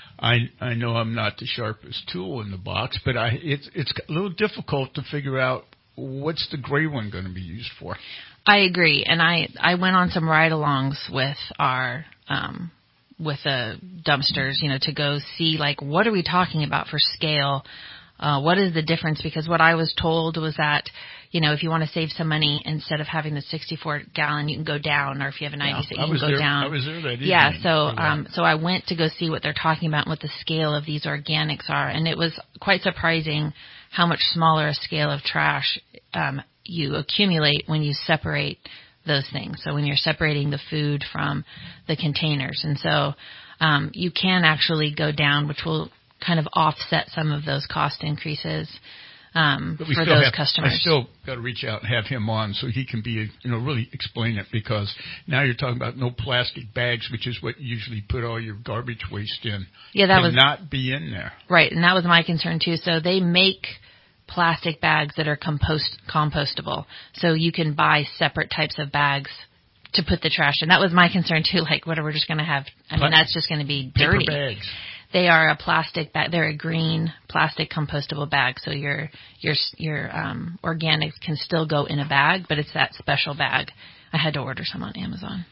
I I know I'm not the sharpest tool in the box, but I it's it's a little difficult to figure out what's the gray one going to be used for. I agree, and I I went on some ride-alongs with our um, with the dumpsters, you know, to go see like what are we talking about for scale. Uh, what is the difference? Because what I was told was that, you know, if you want to save some money, instead of having the sixty-four gallon, you can go down, or if you have a ninety-six, yeah, you can go there, down. I was there that evening. Yeah, so um, so I went to go see what they're talking about and what the scale of these organics are, and it was quite surprising how much smaller a scale of trash um, you accumulate when you separate those things. So when you're separating the food from the containers, and so um, you can actually go down, which will kind of offset some of those cost increases um, for those have, customers. I still got to reach out and have him on so he can be, you know, really explain it, because now you're talking about no plastic bags, which is what you usually put all your garbage waste in. Yeah, that was not be in there. Right, and that was my concern too. So they make plastic bags that are compost compostable, so you can buy separate types of bags to put the trash in. That was my concern too. Like, what are we just going to have? I mean, that's just going to be dirty. Paper bags. They are a plastic bag. They're a green plastic compostable bag. So your your your um, organics can still go in a bag, but it's that special bag. I had to order some on Amazon.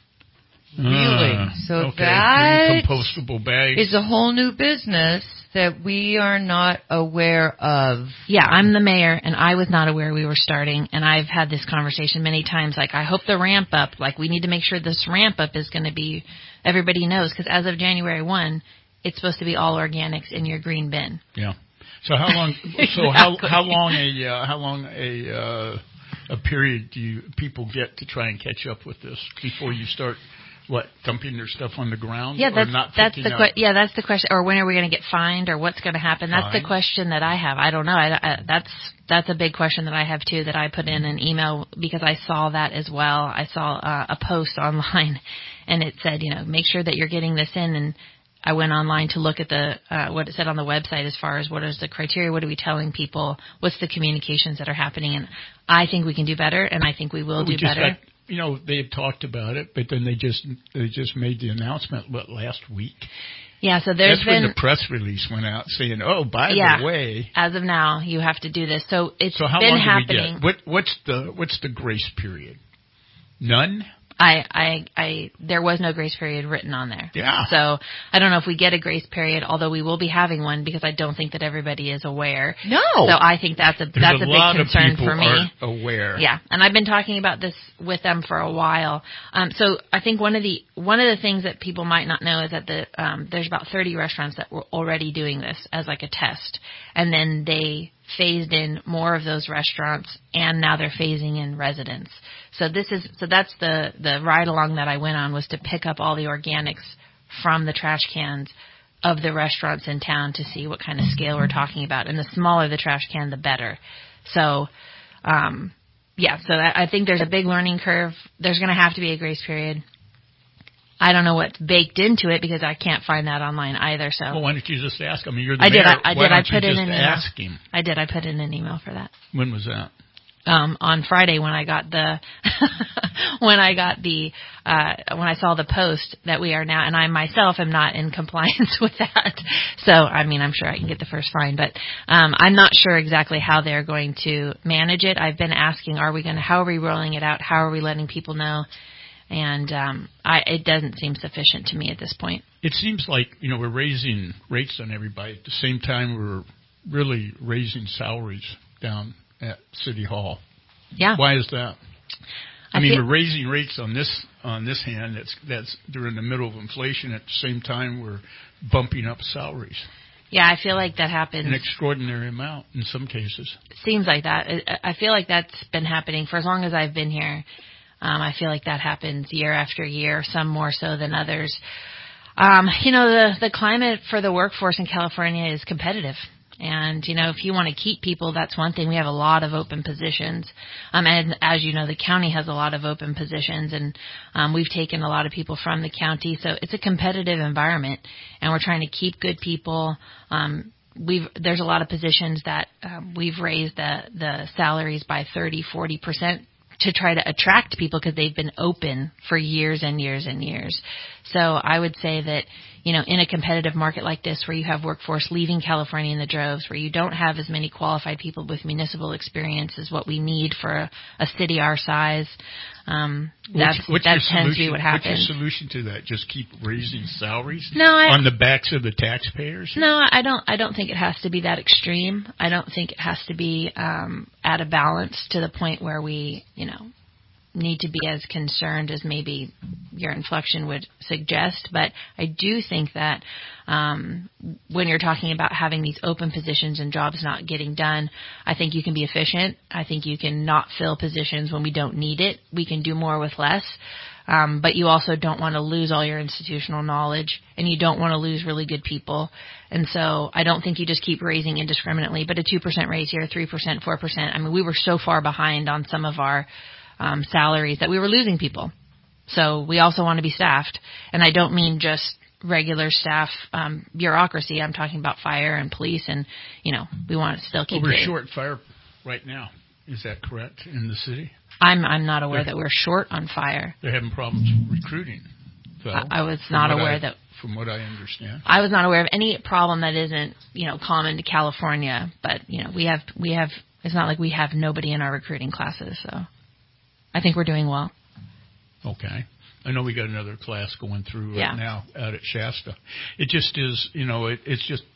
Really? Uh, so okay. that compostable bags is a whole new business that we are not aware of. Yeah, I'm the mayor, and I was not aware we were starting, and I've had this conversation many times. Like, I hope the ramp up, like, we need to make sure this ramp up is going to be, everybody knows, because as of January first, it's supposed to be all organics in your green bin. Yeah. So how long? So exactly. how how long a uh, how long a uh, a period do you people get to try and catch up with this before you start what dumping their stuff on the ground? Yeah, that's or not that's the que- yeah that's the question. Or when are we going to get fined? Or what's going to happen? That's Fine. the question that I have. I don't know. I, I, that's that's a big question that I have too. That I put in an email because I saw that as well. I saw uh, a post online, and it said, you know, make sure that you're getting this in. And I went online to look at the uh, what it said on the website as far as what is the criteria, what are we telling people, what's the communications that are happening, and I think we can do better, and I think we will well, we do better. Got, you know, they had talked about it, but then they just they just made the announcement what last week. Yeah, so there's That's been when the press release went out saying, "Oh, by yeah, the way, as of now, you have to do this." So it's so how been long happening. Do we get? What what's the what's the grace period? None. I, I, I, there was no grace period written on there. Yeah. So I don't know if we get a grace period, although we will be having one because I don't think that everybody is aware. No. So I think that's a There's that's a, a big lot concern of people for me. Aren't aware. Yeah, and I've been talking about this with them for a while. Um, so I think one of the one of the things that people might not know is that the um, there's about thirty restaurants that were already doing this as like a test, and then they phased in more of those restaurants, and now they're phasing in residents. So this is so that's the the ride along that I went on, was to pick up all the organics from the trash cans of the restaurants in town to see what kind of scale we're talking about. And the smaller the trash can, the better. So, um, yeah, so I, I think there's a big learning curve. There's going to have to be a grace period. I don't know what's baked into it because I can't find that online either. So, well, why don't you just ask him? I mean, you're the I did. mayor. I, I why did. Don't I put you in just an email. ask him? I did. I put in an email for that. When was that? Um, on Friday when I got the when I got the uh, when I saw the post that we are now, and I myself am not in compliance with that. So I mean, I'm sure I can get the first fine, but um, I'm not sure exactly how they're going to manage it. I've been asking, are we going to? How are we rolling it out? How are we letting people know? And um, I, it doesn't seem sufficient to me at this point. It seems like, you know, we're raising rates on everybody. At the same time, we're really raising salaries down at City Hall. Yeah. Why is that? I, I mean, feel- we're raising rates on this on this hand. That's that's during the middle of inflation. At the same time, we're bumping up salaries. Yeah, I feel like that happens. An extraordinary amount in some cases. Seems like that. I feel like that's been happening for as long as I've been here. Um, I feel like that happens year after year, some more so than others. Um, you know, the, the climate for the workforce in California is competitive. And, you know, if you want to keep people, that's one thing. We have a lot of open positions. Um, and as you know, the county has a lot of open positions, and um, we've taken a lot of people from the county. So it's a competitive environment, and we're trying to keep good people. Um, we've there's a lot of positions that um, we've raised the, the salaries by thirty, forty percent to try to attract people because they've been open for years and years and years. So I would say that, you know, in a competitive market like this where you have workforce leaving California in the droves, where you don't have as many qualified people with municipal experience as what we need for a, a city our size, um, that's, what's, what's that your tends solution, to be what happens. What's your solution to that? Just keep raising salaries no, I, on the backs of the taxpayers? No, I don't. I don't think it has to be that extreme. I don't think it has to be um, at a balance to the point where we, you know, need to be as concerned as maybe your inflection would suggest. But I do think that um, when you're talking about having these open positions and jobs not getting done, I think you can be efficient. I think you can not fill positions when we don't need it. We can do more with less. Um, but you also don't want to lose all your institutional knowledge, and you don't want to lose really good people. And so I don't think you just keep raising indiscriminately, but a two percent raise here, three percent, four percent. I mean, we were so far behind on some of our um, salaries that we were losing people. So we also want to be staffed. And I don't mean just regular staff um, bureaucracy. I'm talking about fire and police, and, you know, we want to still keep well, we're it. short fire right now. Is that correct in the city? I'm I'm not aware they're, that we're short on fire. They're having problems recruiting. So, I, I was not aware I, that. From what I understand, I was not aware of any problem that isn't, you know, common to California. But you know, we have we have. It's not like we have nobody in our recruiting classes. So I think we're doing well. Okay. I know we got another class going through right yeah. now out at Shasta. It just is, you know, it, it's just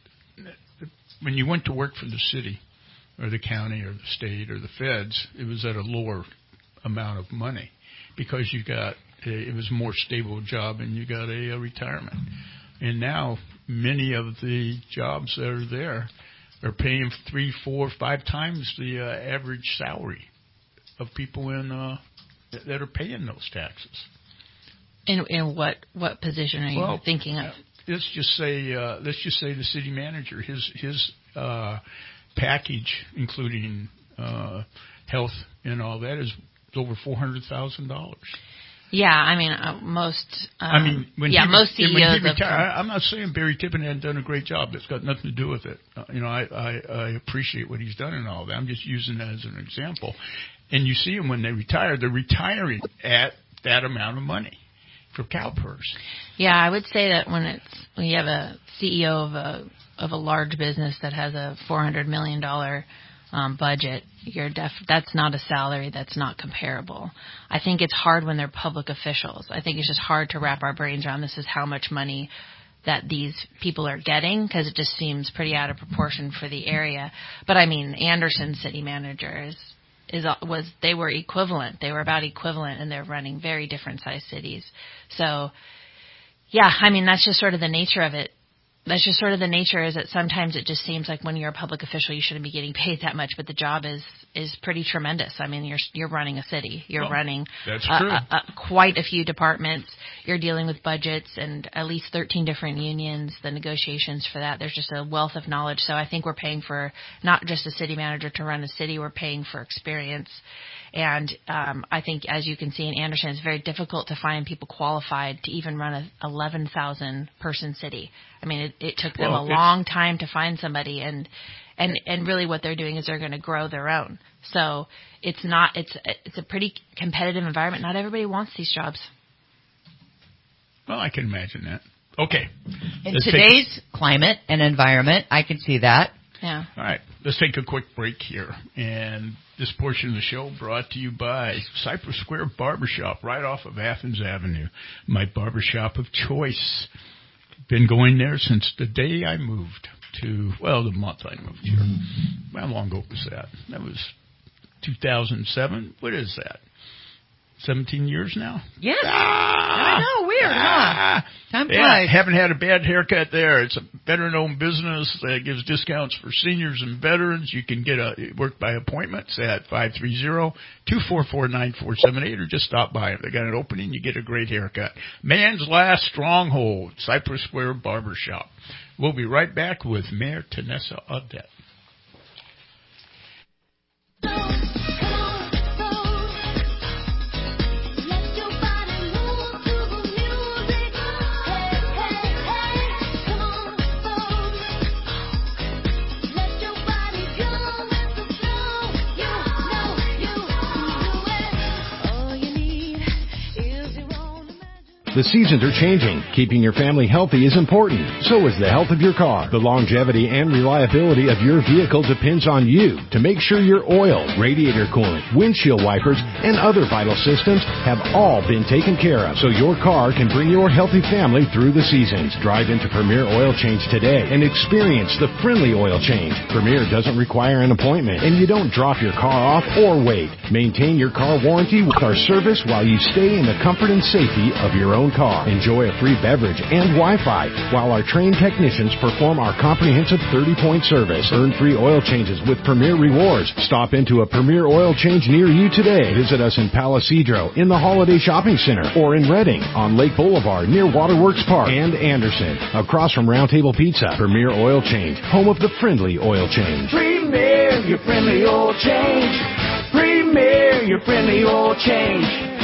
when you went to work for the city or the county or the state or the feds, it was at a lower amount of money because you got a, it was a more stable job and you got a, a retirement. And now many of the jobs that are there are paying three, four, five times the uh, average salary of people in uh, that are paying those taxes. In in what what position are you well, thinking of? Let's just say uh, let's just say the city manager, his his uh, package, including uh, health and all that, is over four hundred thousand dollars. Yeah, I mean uh, most. Um, I mean, when yeah, he, most C E Os. When he of retire, I, I'm not saying Barry Tippin hadn't done a great job. That's got nothing to do with it. Uh, you know, I, I I appreciate what he's done and all that. I'm just using that as an example. And you see them when they retire, they're retiring at that amount of money for CalPERS. Yeah, I would say that when it's when you have a C E O of a of a large business that has a four hundred million dollar um, budget, you're def- that's not a salary that's not comparable. I think it's hard when they're public officials. I think it's just hard to wrap our brains around this is how much money that these people are getting, because it just seems pretty out of proportion for the area. But I mean, Anderson city manager is, is was they were equivalent. They were about equivalent, and they're running very different sized cities. So, yeah, I mean, that's just sort of the nature of it. That's just sort of the nature is that sometimes it just seems like when you're a public official, you shouldn't be getting paid that much, but the job is, is pretty tremendous. I mean, you're, you're running a city. You're well, running that's a, true. A, a, quite a few departments. You're dealing with budgets and at least thirteen different unions, the negotiations for that. There's just a wealth of knowledge. So I think we're paying for not just a city manager to run a city, we're paying for experience. And um, I think, as you can see in Anderson, it's very difficult to find people qualified to even run a eleven thousand person city. I mean, it, it took them well, a long time to find somebody, and and and really what they're doing is they're going to grow their own. So it's not it's it's a pretty competitive environment. Not everybody wants these jobs. Well, I can imagine that. Okay. In Let's today's take... climate and environment, I can see that. Yeah. All right. Let's take a quick break here. And this portion of the show brought to you by Cypress Square Barbershop right off of Athens Avenue, my barbershop of choice. Been going there since the day I moved to, well, the month I moved here. How long ago was that? That was two thousand seven. What is that? seventeen years now? Yes. Ah, I know. Weird, ah, huh? Time yeah, flies. Haven't had a bad haircut there. It's a veteran-owned business that gives discounts for seniors and veterans. You can get a work by appointments at five three zero, two four four, nine four seven eight or just stop by. If they got an opening, you get a great haircut. Man's last stronghold, Cypress Square Barbershop. We'll be right back with Mayor Tanessa Audette. The seasons are changing. Keeping your family healthy is important. So is the health of your car. The longevity and reliability of your vehicle depends on you to make sure your oil, radiator coolant, windshield wipers, and other vital systems have all been taken care of so your car can bring your healthy family through the seasons. Drive into Premier Oil Change today and experience the friendly oil change. Premier doesn't require an appointment, and you don't drop your car off or wait. Maintain your car warranty with our service while you stay in the comfort and safety of your own car. Enjoy a free beverage and Wi-Fi while our trained technicians perform our comprehensive thirty-point service. Earn free oil changes with Premier Rewards. Stop into a Premier Oil Change near you today. Visit us in Palisadro, in the Holiday Shopping Center, or in Redding, on Lake Boulevard near Waterworks Park, and Anderson, across from Round Table Pizza. Premier Oil Change, home of the friendly oil change. Premier, your friendly oil change. Premier, your friendly oil change.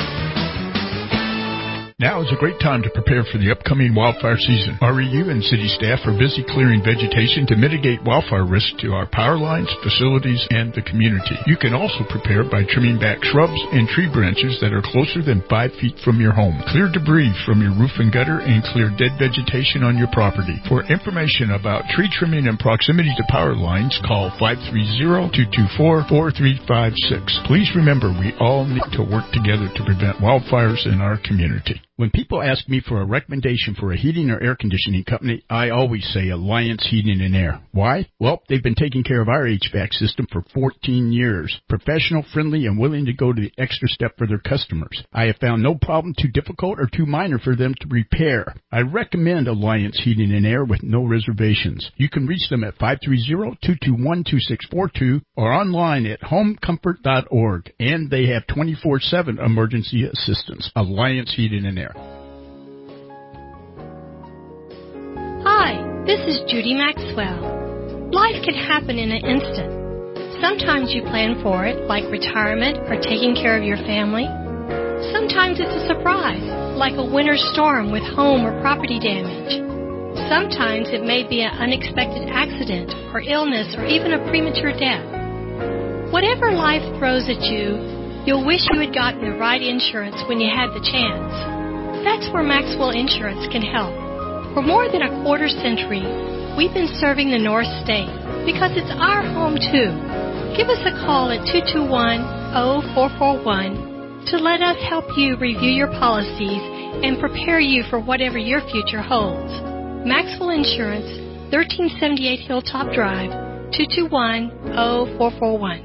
Now is a great time to prepare for the upcoming wildfire season. R E U and city staff are busy clearing vegetation to mitigate wildfire risk to our power lines, facilities, and the community. You can also prepare by trimming back shrubs and tree branches that are closer than five feet from your home. Clear debris from your roof and gutter and clear dead vegetation on your property. For information about tree trimming and proximity to power lines, call five three zero, two two four, four three five six. Please remember, we all need to work together to prevent wildfires in our community. When people ask me for a recommendation for a heating or air conditioning company, I always say Alliance Heating and Air. Why? Well, they've been taking care of our H V A C system for fourteen years. Professional, friendly, and willing to go to the extra step for their customers. I have found no problem too difficult or too minor for them to repair. I recommend Alliance Heating and Air with no reservations. You can reach them at five three zero, two two one, two six four two or online at home comfort dot org. And they have twenty-four seven emergency assistance. Alliance Heating and Air. Hi, this is Judy Maxwell. Life can happen in an instant. Sometimes you plan for it, like retirement or taking care of your family. Sometimes it's a surprise, like a winter storm with home or property damage. Sometimes it may be an unexpected accident or illness or even a premature death. Whatever life throws at you, you'll wish you had gotten the right insurance when you had the chance. That's where Maxwell Insurance can help. For more than a quarter century, we've been serving the North State because it's our home too. Give us a call at two two one, zero four four one to let us help you review your policies and prepare you for whatever your future holds. Maxwell Insurance, thirteen seventy-eight Hilltop Drive, two two one, zero four four one.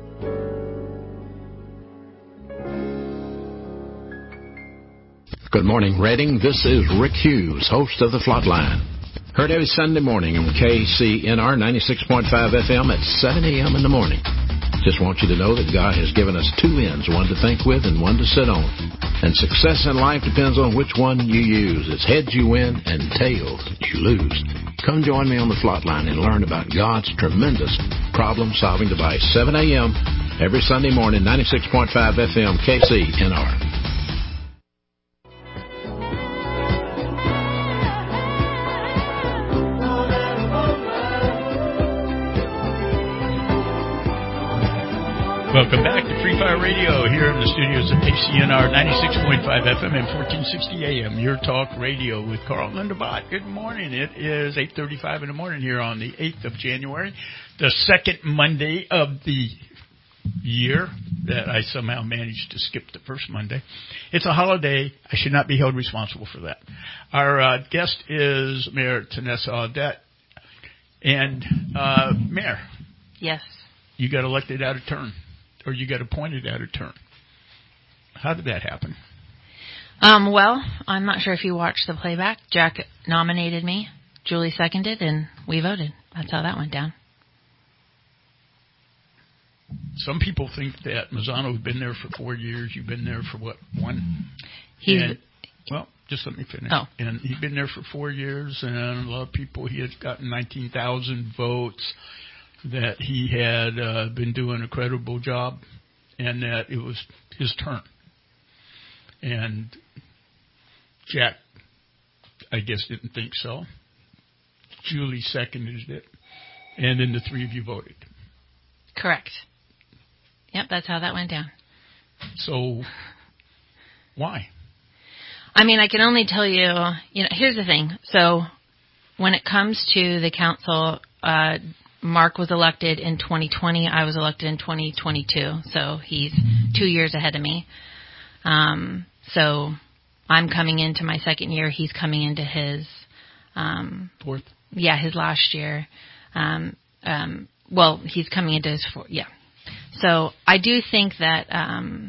Good morning, Reading. This is Rick Hughes, host of The Flatline. Heard every Sunday morning on K C N R ninety-six point five F M at seven a.m. in the morning. Just want you to know that God has given us two ends, one to think with and one to sit on. And success in life depends on which one you use. It's heads you win and tails you lose. Come join me on The Flatline and learn about God's tremendous problem-solving device. seven a.m. every Sunday morning, ninety-six point five F M, K C N R. Welcome back to Free Fire Radio here in the studios of K C N R ninety-six point five F M and fourteen sixty A M. Your talk radio with Carl Lindenbach. Good morning. It is eight thirty-five in the morning here on the eighth of January, the second Monday of the year that I somehow managed to skip the first Monday. It's a holiday. I should not be held responsible for that. Our uh, guest is Mayor Tanessa Audette. And, uh, Mayor. Yes. You got elected out of turn. Or you got appointed out of turn. How did that happen? Um, well, I'm not sure if you watched the playback. Jack nominated me, Julie seconded, and we voted. That's how that went down. Some people think that Mazzano has been there for four years. You've been there for, what, one? He's, and, well, just let me finish. Oh. And he'd been there for four years, and a lot of people, he had gotten nineteen thousand votes, that he had uh, been doing a credible job, and that it was his turn. And Jack, I guess, didn't think so. Julie seconded it, and then the three of you voted. Correct. Yep, that's how that went down. So, why? I mean, I can only tell you, you know, here's the thing. So, when it comes to the council, uh, Mark was elected in twenty twenty. I was elected in twenty twenty-two. So he's two years ahead of me. Um, so I'm coming into my second year. He's coming into his um, fourth. Yeah, his last year. Um, um, well, he's coming into his fourth. Yeah. So I do think that um,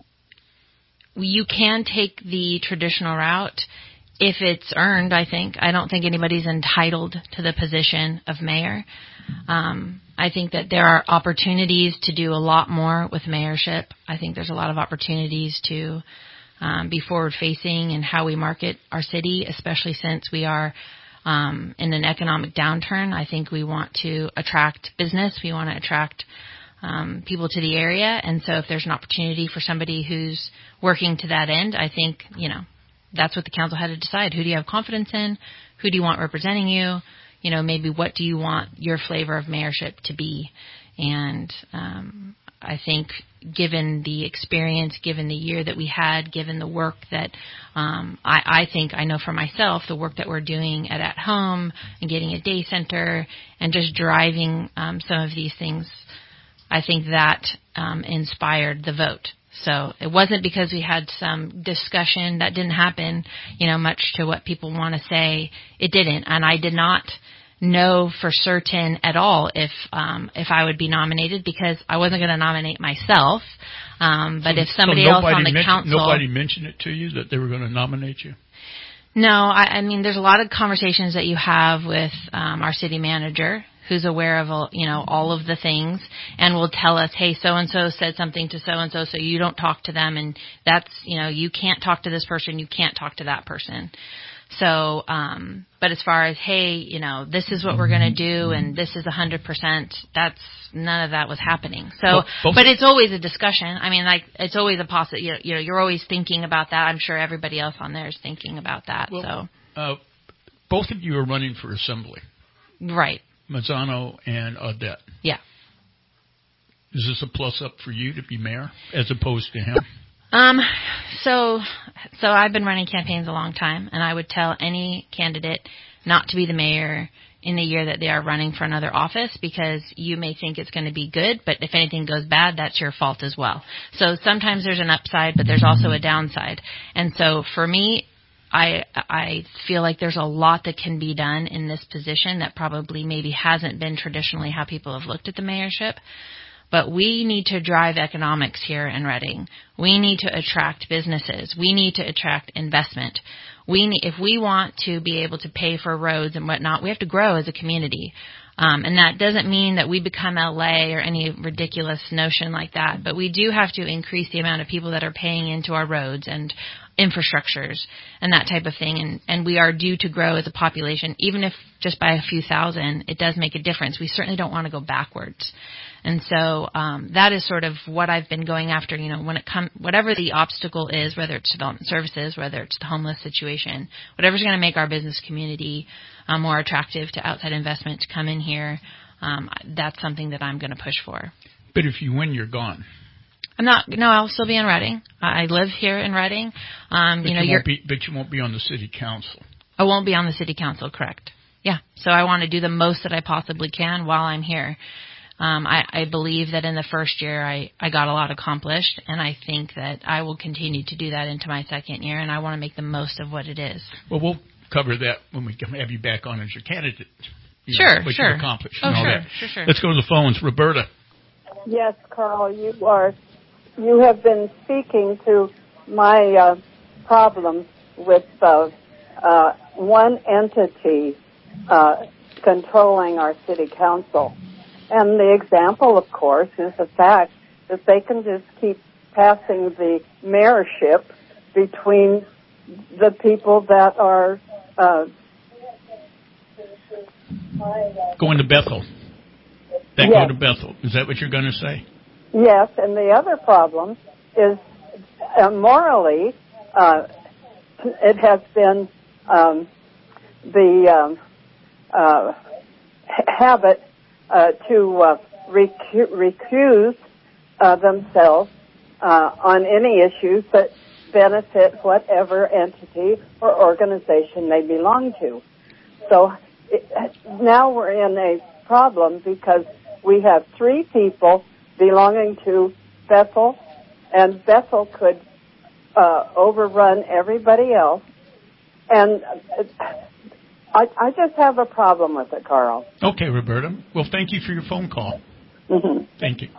you can take the traditional route if it's earned, I think. I don't think anybody's entitled to the position of mayor. Um, I think that there are opportunities to do a lot more with mayorship. I think there's a lot of opportunities to um, be forward-facing in how we market our city, especially since we are um, in an economic downturn. I think we want to attract business. We want to attract um, people to the area. And so if there's an opportunity for somebody who's working to that end, I think, you know, that's what the council had to decide. Who do you have confidence in? Who do you want representing you? You know, maybe what do you want your flavor of mayorship to be? And um, I think given the experience, given the year that we had, given the work that um, I, I think I know for myself, the work that we're doing at At Home and getting a day center and just driving um, some of these things, I think that um, inspired the vote. So it wasn't because we had some discussion that didn't happen, you know, much to what people want to say. It didn't. And I did not know for certain at all if um, if I would be nominated because I wasn't going to nominate myself. Um, but so, if somebody so else on the mentioned, council... Nobody mentioned it to you that they were going to nominate you? No, I, I mean, there's a lot of conversations that you have with um, our city manager, who's aware of, all, you know, all of the things and will tell us, hey, so-and-so said something to so-and-so, so you don't talk to them. And that's, you know, you can't talk to this person. You can't talk to that person. So, um, but as far as, hey, you know, this is what we're going to do and this is one hundred percent, that's, none of that was happening. So, well, but it's always a discussion. I mean, like, it's always a possibility, you know, you know, you're always thinking about that. I'm sure everybody else on there is thinking about that. Well, so, uh, both of you are running for assembly. Right. Mazzano and Audette. Yeah. Is this a plus up for you to be mayor as opposed to him? Um, so, so I've been running campaigns a long time, and I would tell any candidate not to be the mayor in the year that they are running for another office, because you may think it's going to be good, but if anything goes bad, that's your fault as well. So sometimes there's an upside, but there's also a downside. And so for me, I I feel like there's a lot that can be done in this position that probably maybe hasn't been traditionally how people have looked at the mayorship. But we need to drive economics here in Reading. We need to attract businesses. We need to attract investment. We need, if we want to be able to pay for roads and whatnot, we have to grow as a community. Um, and that doesn't mean that we become L A or any ridiculous notion like that. But we do have to increase the amount of people that are paying into our roads and infrastructures and that type of thing. And, and we are due to grow as a population. Even if just by a few thousand, it does make a difference. We certainly don't want to go backwards. And so um, that is sort of what I've been going after. You know, when it comes, whatever the obstacle is, whether it's development services, whether it's the homeless situation, whatever's going to make our business community uh, more attractive to outside investment to come in here, um, that's something that I'm going to push for. But if you win, you're gone. I'm not. No, I'll still be in Reading. I live here in Reading. Um, but you know, you you're, won't be, but you won't be on the city council. I won't be on the city council, correct? Yeah. So I want to do the most that I possibly can while I'm here. Um, I, I believe that in the first year I, I got a lot accomplished, and I think that I will continue to do that into my second year, and I want to make the most of what it is. Well, we'll cover that when we have you back on as your candidate. You sure, know, what sure. you've accomplished oh, and all sure, that. sure, sure. Let's go to the phones. Roberta. Yes, Carl, you are. You have been speaking to my uh, problem with uh, uh, one entity uh, controlling our city council. And the example, of course, is the fact that they can just keep passing the mayorship between the people that are uh, going to Bethel. That yes. go to Bethel. Is that what you're going to say? Yes, and the other problem is uh, morally, uh, it has been um, the um, uh, habit Uh, to uh, recu- recuse uh, themselves uh, on any issues that benefit whatever entity or organization they belong to. So it, now we're in a problem because we have three people belonging to Bethel, and Bethel could uh, overrun everybody else. And uh, I, I just have a problem with it, Carl. Okay, Roberta. Well, thank you for your phone call. Mm-hmm. Thank you.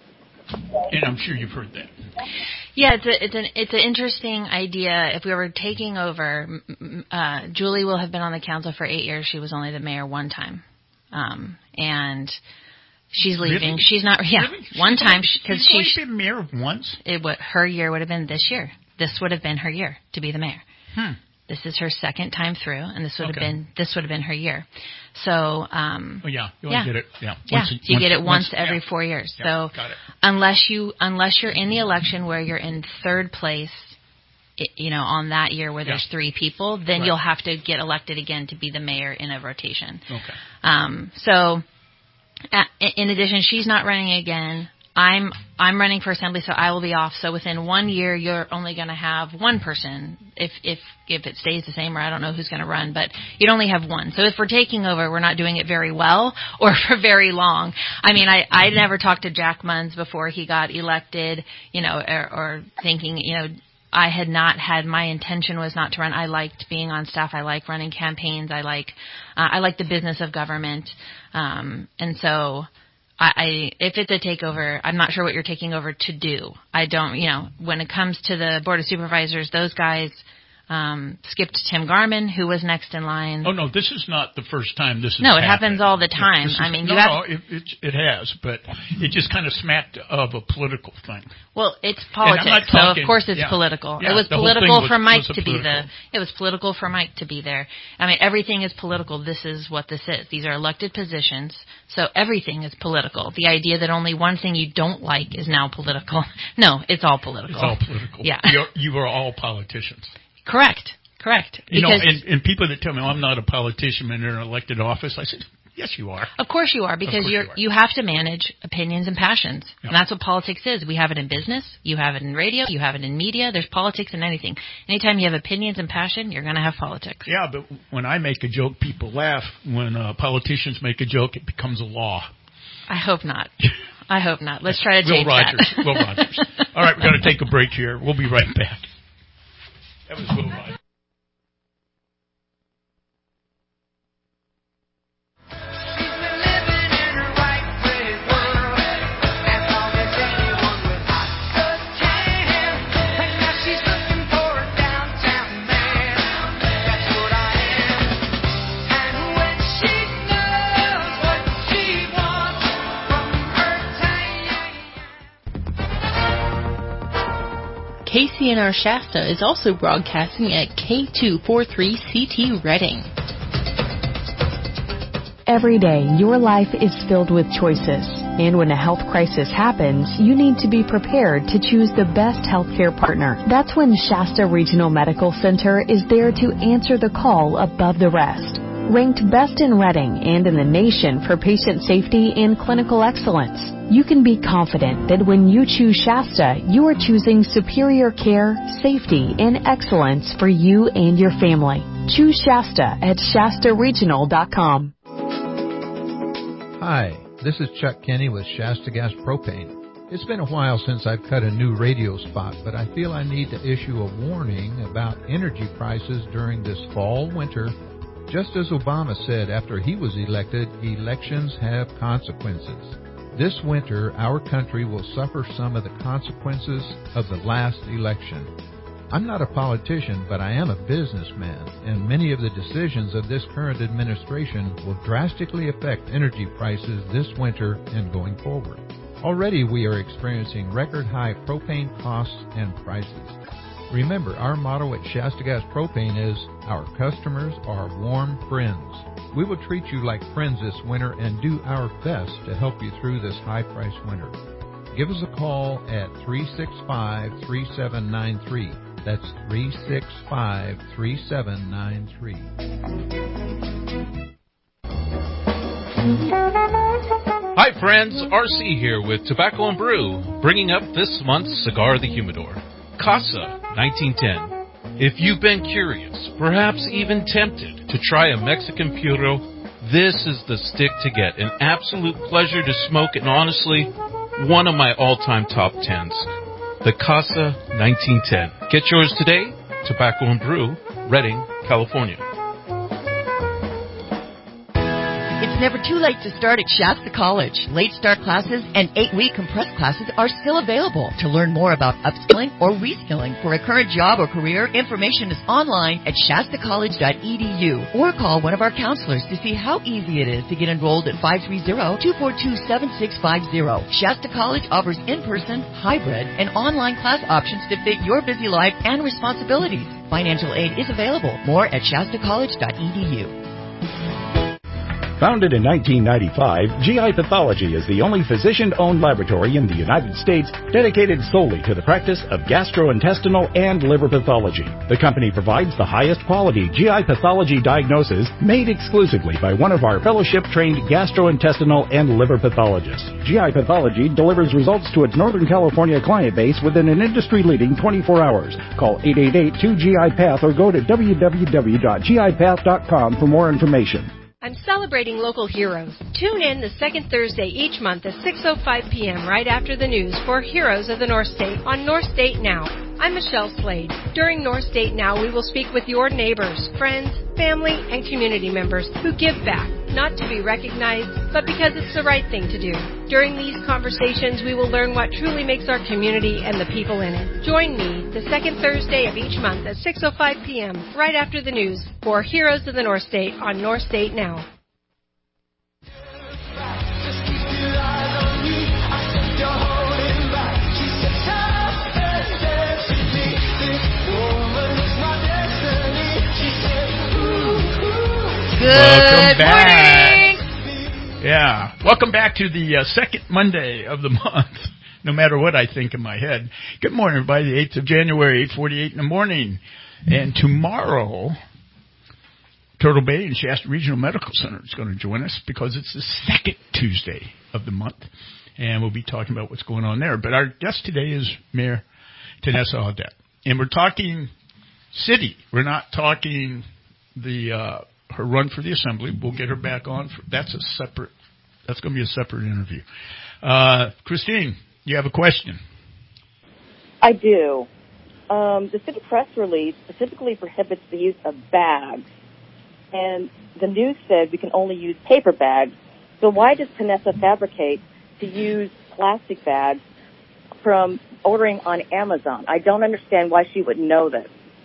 And I'm sure you've heard that. Yeah, it's a, it's an it's an interesting idea. If we were taking over, uh, Julie will have been on the council for eight years. She was only the mayor one time, um, and she's leaving. Really? She's not. Yeah, really? one she's time because she, she's only been mayor once. It would her year would have been this year. This would have been her year to be the mayor. Hmm. This is her second time through, and this would okay. have been this would have been her year. So, um, oh yeah, you yeah. get it. Yeah, yeah. Once, so you once, get it once, once every yeah. four years. Yeah, so, got it. unless you unless you're in the election where you're in third place, it, you know, on that year where there's yeah. three people, then right. you'll have to get elected again to be the mayor in a rotation. Okay. Um, so, uh, in addition, she's not running again. I'm I'm running for assembly, so I will be off. So within one year, you're only going to have one person, if if if it stays the same, or I don't know who's going to run, but you'd only have one. So if we're taking over, we're not doing it very well or for very long. I mean, I I never talked to Jack Munns before he got elected, you know, or, or thinking, you know, I had not had, my intention was not to run. I liked being on staff. I like running campaigns. I like uh, I like the business of government, um, and so. I, if it's a takeover, I'm not sure what you're taking over to do. I don't, you know, when it comes to the Board of Supervisors, those guys um, skipped Tim Garman, who was next in line. Oh, no, this is not the first time this has No, it happened. happens all the time. Is, I mean, no, you have, no, it, it, it has, but it just kind of smacked of a political thing. Well, it's politics, talking, so of course it's yeah, political. Yeah, it was the political was, for Mike was to political. be the. It was political for Mike to be there. I mean, everything is political. This is what this is. These are elected positions, so everything is political. The idea that only one thing you don't like is now political. No, it's all political. It's all political. Yeah, You're, you are all politicians. Correct. Correct. You because know, and, and people that tell me, oh, I'm not a politician and they're in an elected office, I said, Yes, you are. Of course you are, because you're, you, you have to manage opinions and passions. Yep. And that's what politics is. We have it in business. You have it in radio. You have it in media. There's politics in anything. Anytime you have opinions and passion, you're going to have politics. Yeah, but when I make a joke, people laugh. When uh, politicians make a joke, it becomes a law. I hope not. I hope not. Let's try to Will change Rogers. that. Will Rogers. All right, we're going to take a break here. We'll be right back. That was Will Rogers. K C N R Shasta is also broadcasting at K two forty-three C T Reading. Every day, your life is filled with choices. And when a health crisis happens, you need to be prepared to choose the best healthcare partner. That's when Shasta Regional Medical Center is there to answer the call above the rest. Ranked best in Reading and in the nation for patient safety and clinical excellence, you can be confident that when you choose Shasta, you are choosing superior care, safety, and excellence for you and your family. Choose Shasta at Shasta Regional dot com. Hi, this is Chuck Kenny with Shasta Gas Propane. It's been a while since I've cut a new radio spot, but I feel I need to issue a warning about energy prices during this fall, winter. Just as Obama said after he was elected, elections have consequences. This winter, our country will suffer some of the consequences of the last election. I'm not a politician, but I am a businessman, and many of the decisions of this current administration will drastically affect energy prices this winter and going forward. Already we are experiencing record high propane costs and prices. Remember, our motto at Shasta Gas Propane is, our customers are warm friends. We will treat you like friends this winter and do our best to help you through this high-priced winter. Give us a call at three six five, three seven nine three. That's three six five, three seven nine three. Hi friends, R C here with Tobacco and Brew, bringing up this month's Cigar of the Humidor, Casa nineteen ten. If you've been curious, perhaps even tempted to try a Mexican Puro, this is the stick to get. An absolute pleasure to smoke and honestly, one of my all-time top tens. The Casa nineteen ten. Get yours today, Tobacco and Brew, Redding, California. It's never too late to start at Shasta College. Late start classes and eight-week compressed classes are still available. To learn more about upskilling or reskilling for a current job or career, information is online at shasta college dot e d u or call one of our counselors to see how easy it is to get enrolled at five three zero, two four two, seven six five zero. Shasta College offers in-person, hybrid, and online class options to fit your busy life and responsibilities. Financial aid is available. More at shasta college dot e d u. Founded in nineteen ninety-five, G I Pathology is the only physician-owned laboratory in the United States dedicated solely to the practice of gastrointestinal and liver pathology. The company provides the highest quality G I pathology diagnosis made exclusively by one of our fellowship-trained gastrointestinal and liver pathologists. G I Pathology delivers results to its Northern California client base within an industry-leading twenty-four hours. Call eight eight eight, two G I Path or go to w w w dot g i path dot com for more information. I'm celebrating local heroes. Tune in the second Thursday each month at six oh five p.m. right after the news for Heroes of the North State on North State Now. I'm Michelle Slade. During North State Now, we will speak with your neighbors, friends, family, and community members who give back, not to be recognized, but because it's the right thing to do. During these conversations, we will learn what truly makes our community and the people in it. Join me the second Thursday of each month at six oh five p.m. right after the news for Heroes of the North State on North State Now. Good Welcome back. morning. Yeah. Welcome back to the uh, second Monday of the month, no matter what I think in my head. Good morning, everybody. The eighth of January, eight forty-eight in the morning. And tomorrow, Turtle Bay and Shasta Regional Medical Center is going to join us because it's the second Tuesday of the month, and we'll be talking about what's going on there. But our guest today is Mayor Tanessa Audet, and we're talking city. We're not talking the uh, her run for the assembly. We'll get her back on. For, that's a separate. That's going to be a separate interview. Uh, Christine, you have a question? I do. Um, the city press release specifically prohibits the use of bags, and the news said we can only use paper bags. So why does Tanessa fabricate to use plastic bags from ordering on Amazon? I don't understand why she would know this.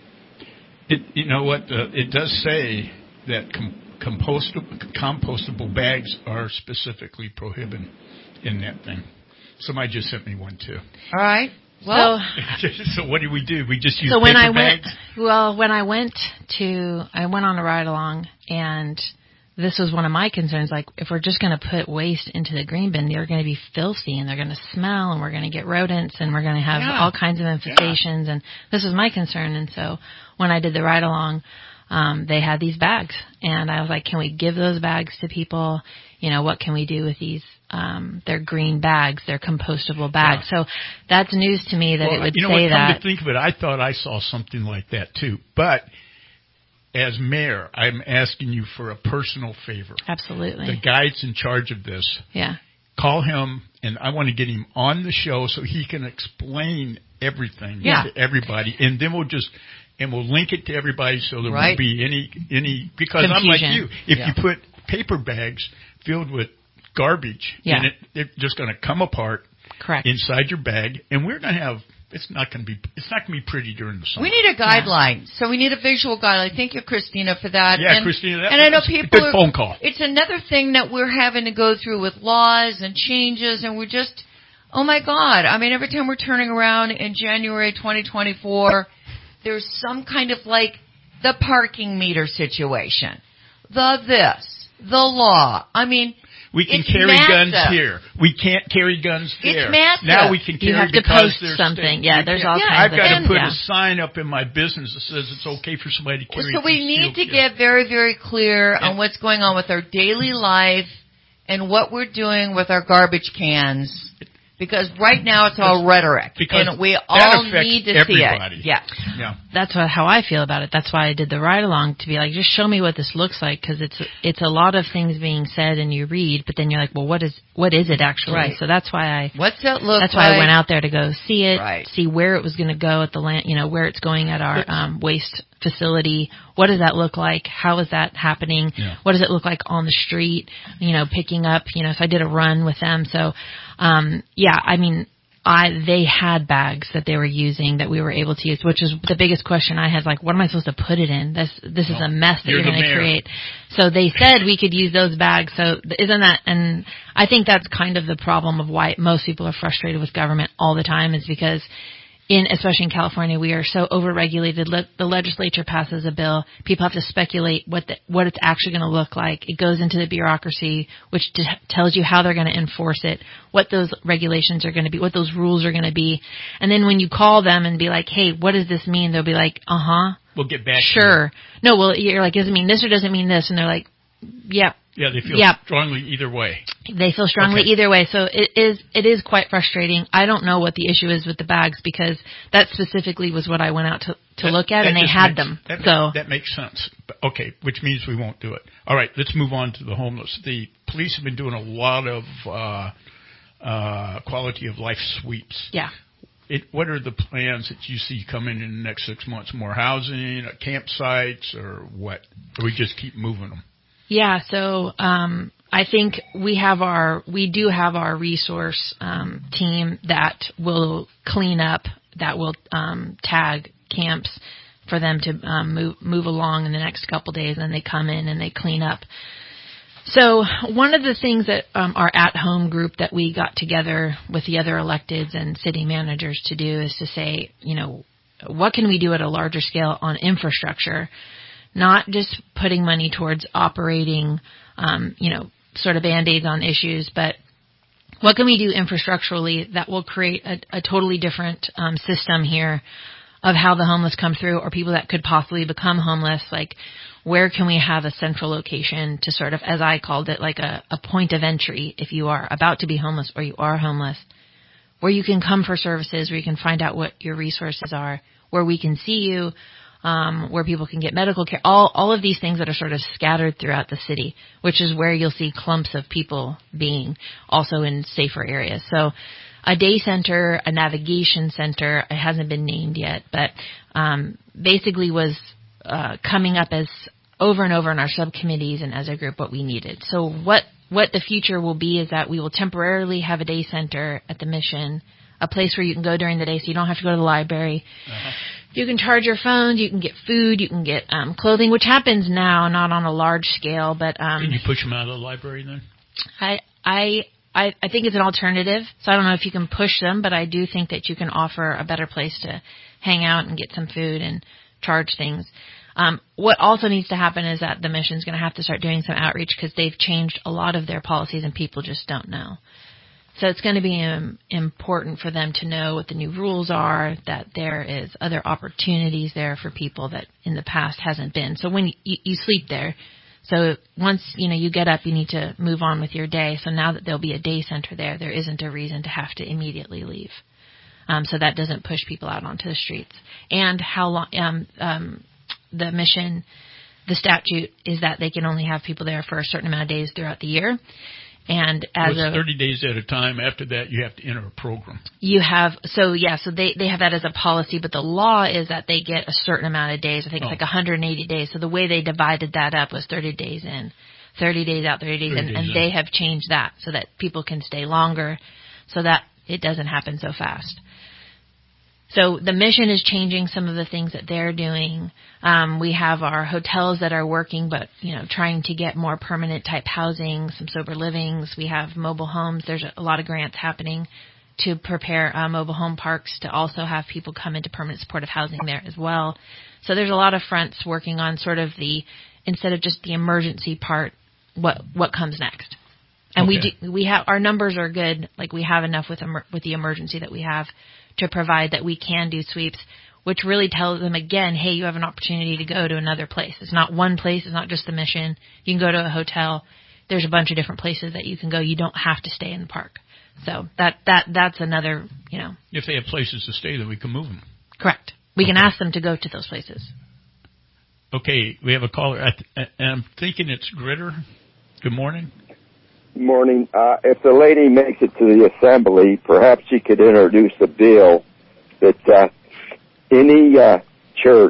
It, you know what? Uh, it does say that com- compostable, compostable bags are specifically prohibited in that thing. Somebody just sent me one too. All right. Well, so, so what do we do? We just use so paper when I bags? went, well, when I went to, I went on a ride along, and this was one of my concerns. Like, if we're just going to put waste into the green bin, they're going to be filthy, and they're going to smell, and we're going to get rodents, and we're going to have Yeah. all kinds of infestations. Yeah. And this was my concern. And so when I did the ride along, um, they had these bags, and I was like, can we give those bags to people? You know, what can we do with these? Um, they're green bags, they're compostable bags. Yeah. So that's news to me that well, it would you know say what, come that. To think of it, I thought I saw something like that too. But as mayor, I'm asking you for a personal favor. Absolutely. The guy's in charge of this. Yeah. Call him, and I want to get him on the show so he can explain everything yeah. to everybody, and then we'll just. And we'll link it to everybody so there right. won't be any any because Confusion. I'm like you. If yeah. you put paper bags filled with garbage, yeah. and it, they're just going to come apart Correct. inside your bag, and we're going to have. It's not going to be. It's not going to be pretty during the summer. We need a guideline, yeah. so we need a visual guideline. Thank you, Christina, for that. Yeah, and, Christina, that, and I know that's people a good are, phone call. It's another thing that we're having to go through with laws and changes, and we're just, oh my God! I mean, every time we're turning around in January twenty twenty-four. There's some kind of like the parking meter situation, the this, the law. I mean, we can it's carry massive. guns here. We can't carry guns there. It's massive. Now we can carry you have to because post there's something. State. Yeah, there's all yeah, kinds I've of got things. to put yeah. a sign up in my business that says it's okay for somebody to carry. So we need to kit. get very, very clear yeah. on what's going on with our daily life and what we're doing with our garbage cans. Because right now it's all rhetoric, because and we all need to everybody. see it. Yeah, yeah. That's what, how I feel about it. That's why I did the ride along, to be like, just show me what this looks like, because it's it's a lot of things being said and you read, but then you're like, well, what is what is it actually? Right. So that's why I what's it look that's like? why I went out there to go see it, right. see where it was going to go at the land, you know, where it's going at our um, waste facility. What does that look like? How is that happening? Yeah. What does it look like on the street? You know, picking up. You know, so I did a run with them. So, um, yeah, I mean. I, they had bags that they were using that we were able to use, which is the biggest question I had. Like, what am I supposed to put it in? This, this is a mess that you're, you're going to create. So they said we could use those bags. So isn't that, and I think that's kind of the problem of why most people are frustrated with government all the time, is because in, especially in California, we are so overregulated. Le- the legislature passes a bill. People have to speculate what the, what it's actually going to look like. It goes into the bureaucracy, which t- tells you how they're going to enforce it, what those regulations are going to be, what those rules are going to be. And then when you call them and be like, hey, what does this mean? They'll be like, uh-huh. We'll get back Sure. No, well, you're like, does it mean this or does it mean this? And they're like, yep. Yeah, they feel yep. strongly either way. They feel strongly okay. either way. So it is it is quite frustrating. I don't know what the issue is with the bags, because that specifically was what I went out to, to that, look at, and they had makes, them. That, so that makes sense. Okay, which means we won't do it. All right, let's move on to the homeless. The police have been doing a lot of uh, uh, quality of life sweeps. Yeah. It, what are the plans that you see coming in the next six months? More housing, campsites, or what? Or we just keep moving them? Yeah, so um, I think we have our we do have our resource um, team that will clean up, that will um, tag camps for them to um, move move along in the next couple days, and they come in and they clean up. So one of the things that um, our at-home group that we got together with the other electeds and city managers to do is to say, you know, what can we do at a larger scale on infrastructure? Not just putting money towards operating, um, you know, sort of Band-Aids on issues, but what can we do infrastructurally that will create a, a totally different um, system here of how the homeless come through or people that could possibly become homeless. Like, where can we have a central location to sort of, as I called it, like a, a point of entry if you are about to be homeless or you are homeless, where you can come for services, where you can find out what your resources are, where we can see you, um, where people can get medical care, all, all of these things that are sort of scattered throughout the city, which is where you'll see clumps of people being, also in safer areas. So a day center, a navigation center, it hasn't been named yet, but um, basically was uh, coming up as over and over in our subcommittees and as a group what we needed. So what, what the future will be is that we will temporarily have a day center at the Mission, a place where you can go during the day so you don't have to go to the library. Uh-huh. You can charge your phones, you can get food, you can get um, clothing, which happens now, not on a large scale. But um, can you push them out of the library then? I I I, I think it's an alternative. So I don't know if you can push them, but I do think that you can offer a better place to hang out and get some food and charge things. Um, what also needs to happen is that the Mission's going to have to start doing some outreach because they've changed a lot of their policies and people just don't know. So it's going to be um, important for them to know what the new rules are, that there is other opportunities there for people that in the past hasn't been. So when you, you sleep there, so once, you know, you get up, you need to move on with your day. So now that there'll be a day center there, there isn't a reason to have to immediately leave. Um, so that doesn't push people out onto the streets. And how long, um, um, the Mission, the statute is that they can only have people there for a certain amount of days throughout the year. And as well, it's a, thirty days at a time. After that, you have to enter a program. You have, so yeah, so they, they have that as a policy, but the law is that they get a certain amount of days. I think it's oh. like one hundred eighty days. So the way they divided that up was thirty days in, thirty days out, thirty days in, and in. They have changed that so that people can stay longer so that it doesn't happen so fast. So the Mission is changing some of the things that they're doing. Um, we have our hotels that are working, but, you know, trying to get more permanent type housing, some sober livings. We have mobile homes. There's a lot of grants happening to prepare uh, mobile home parks to also have people come into permanent supportive housing there as well. So there's a lot of fronts working on sort of the, instead of just the emergency part, what, what comes next. And okay. we do, we have, our numbers are good. Like we have enough with, emer- with the emergency that we have to provide that we can do sweeps, which really tells them again, hey, you have an opportunity to go to another place. It's not one place. It's not just the Mission. You can go to a hotel. There's a bunch of different places that you can go. You don't have to stay in the park. So that, that, that's another, you know. If they have places to stay, then we can move them. Correct. We okay. can ask them to go to those places. Okay. We have a caller. And I'm thinking it's Gritter. Good morning. Morning. Uh, if the lady makes it to the assembly, perhaps she could introduce a bill that uh, any uh, church,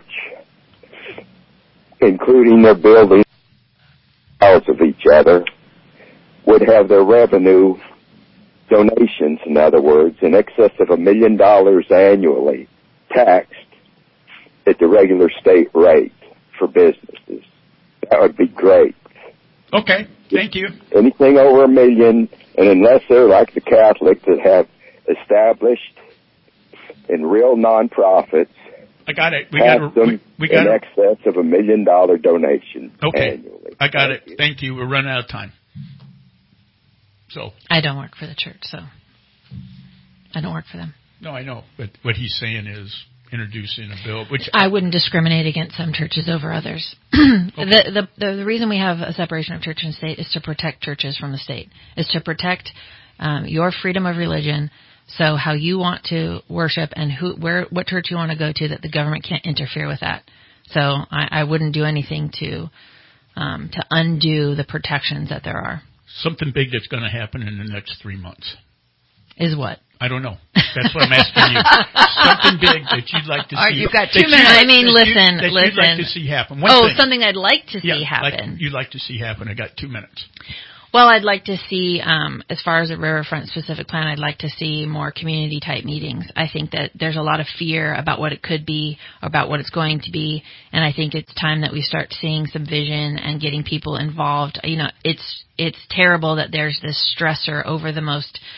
including their buildings, of each other, would have their revenue donations, in other words, in excess of a million dollars annually taxed at the regular state rate for businesses. That would be great. Okay, thank you. Anything over a million, and unless they're like the Catholics that have established in real nonprofits, I got it. We got them we, we got in it. excess of a million dollar donation okay. annually. I got Thank it. You. Thank you. We're running out of time. So I don't work for the church, so I don't work for them. No, I know, but what he's saying is introducing a bill, which I wouldn't discriminate against some churches over others. okay. the, the the reason we have a separation of church and state is to protect churches from the state, is to protect um, your freedom of religion. So how you want to worship and who, where, what church you want to go to, that the government can't interfere with that. So I, I wouldn't do anything to um, to undo the protections that there are. Something big that's going to happen in the next three months. Is what? I don't know. That's what I'm asking you. Something big that you'd like to see. Right, you've got two minutes. I mean, listen, you, that listen. You'd like to see happen. One oh, thing. something I'd like to see yeah, happen. Like you'd like to see happen. I got two minutes. Well, I'd like to see, um, as far as a riverfront specific plan, I'd like to see more community type meetings. I think that there's a lot of fear about what it could be, about what it's going to be, and I think it's time that we start seeing some vision and getting people involved. You know, it's it's terrible that there's this stressor over the most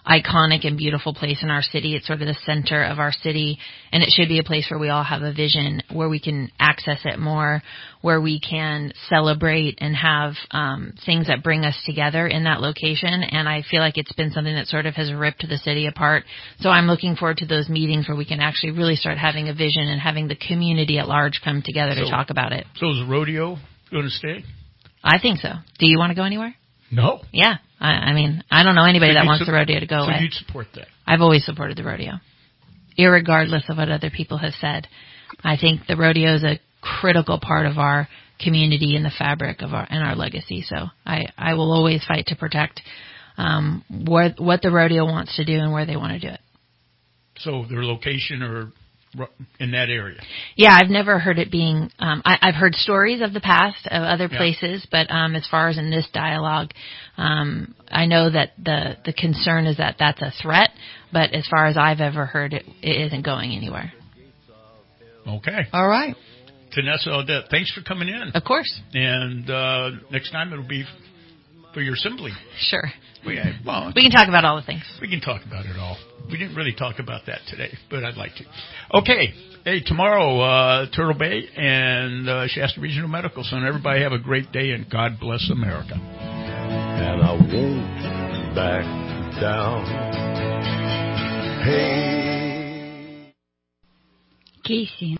iconic and beautiful place in our city. It's sort of the center of our city, and it should be a place where we all have a vision, where we can access it more, where we can celebrate and have um, things that bring us together in that location. And I feel like it's been something that sort of has ripped the city apart. So I'm looking forward to those meetings where we can actually really start having a vision and having the community at large come together So- to talk about it. So is the rodeo going to stay? I think so. Do you want to go anywhere? No. Yeah. I, I mean, I don't know anybody So that you'd wants sup- the rodeo to go so away. you'd support that? I've always supported the rodeo, irregardless of what other people have said. I think the rodeo is a critical part of our community and the fabric of our and our legacy. So I, I will always fight to protect um, where, what the rodeo wants to do and where they want to do it. So their location or ru- in that area? Yeah, I've never heard it being. Um, I, I've heard stories of the past of other Yeah. places, but um, as far as in this dialogue, um, I know that the the concern is that that's a threat. But as far as I've ever heard, it, it isn't going anywhere. Okay. All right. Tanessa Odette, thanks for coming in. Of course. And uh, next time it'll be for your assembly. Sure. We, well, We can talk about all the things. We can talk about it all. We didn't really talk about that today, but I'd like to. Okay. Hey, tomorrow, uh, Turtle Bay and uh, Shasta Regional Medical Center. Everybody have a great day, and God bless America. And I won't back down. Hey. Casey.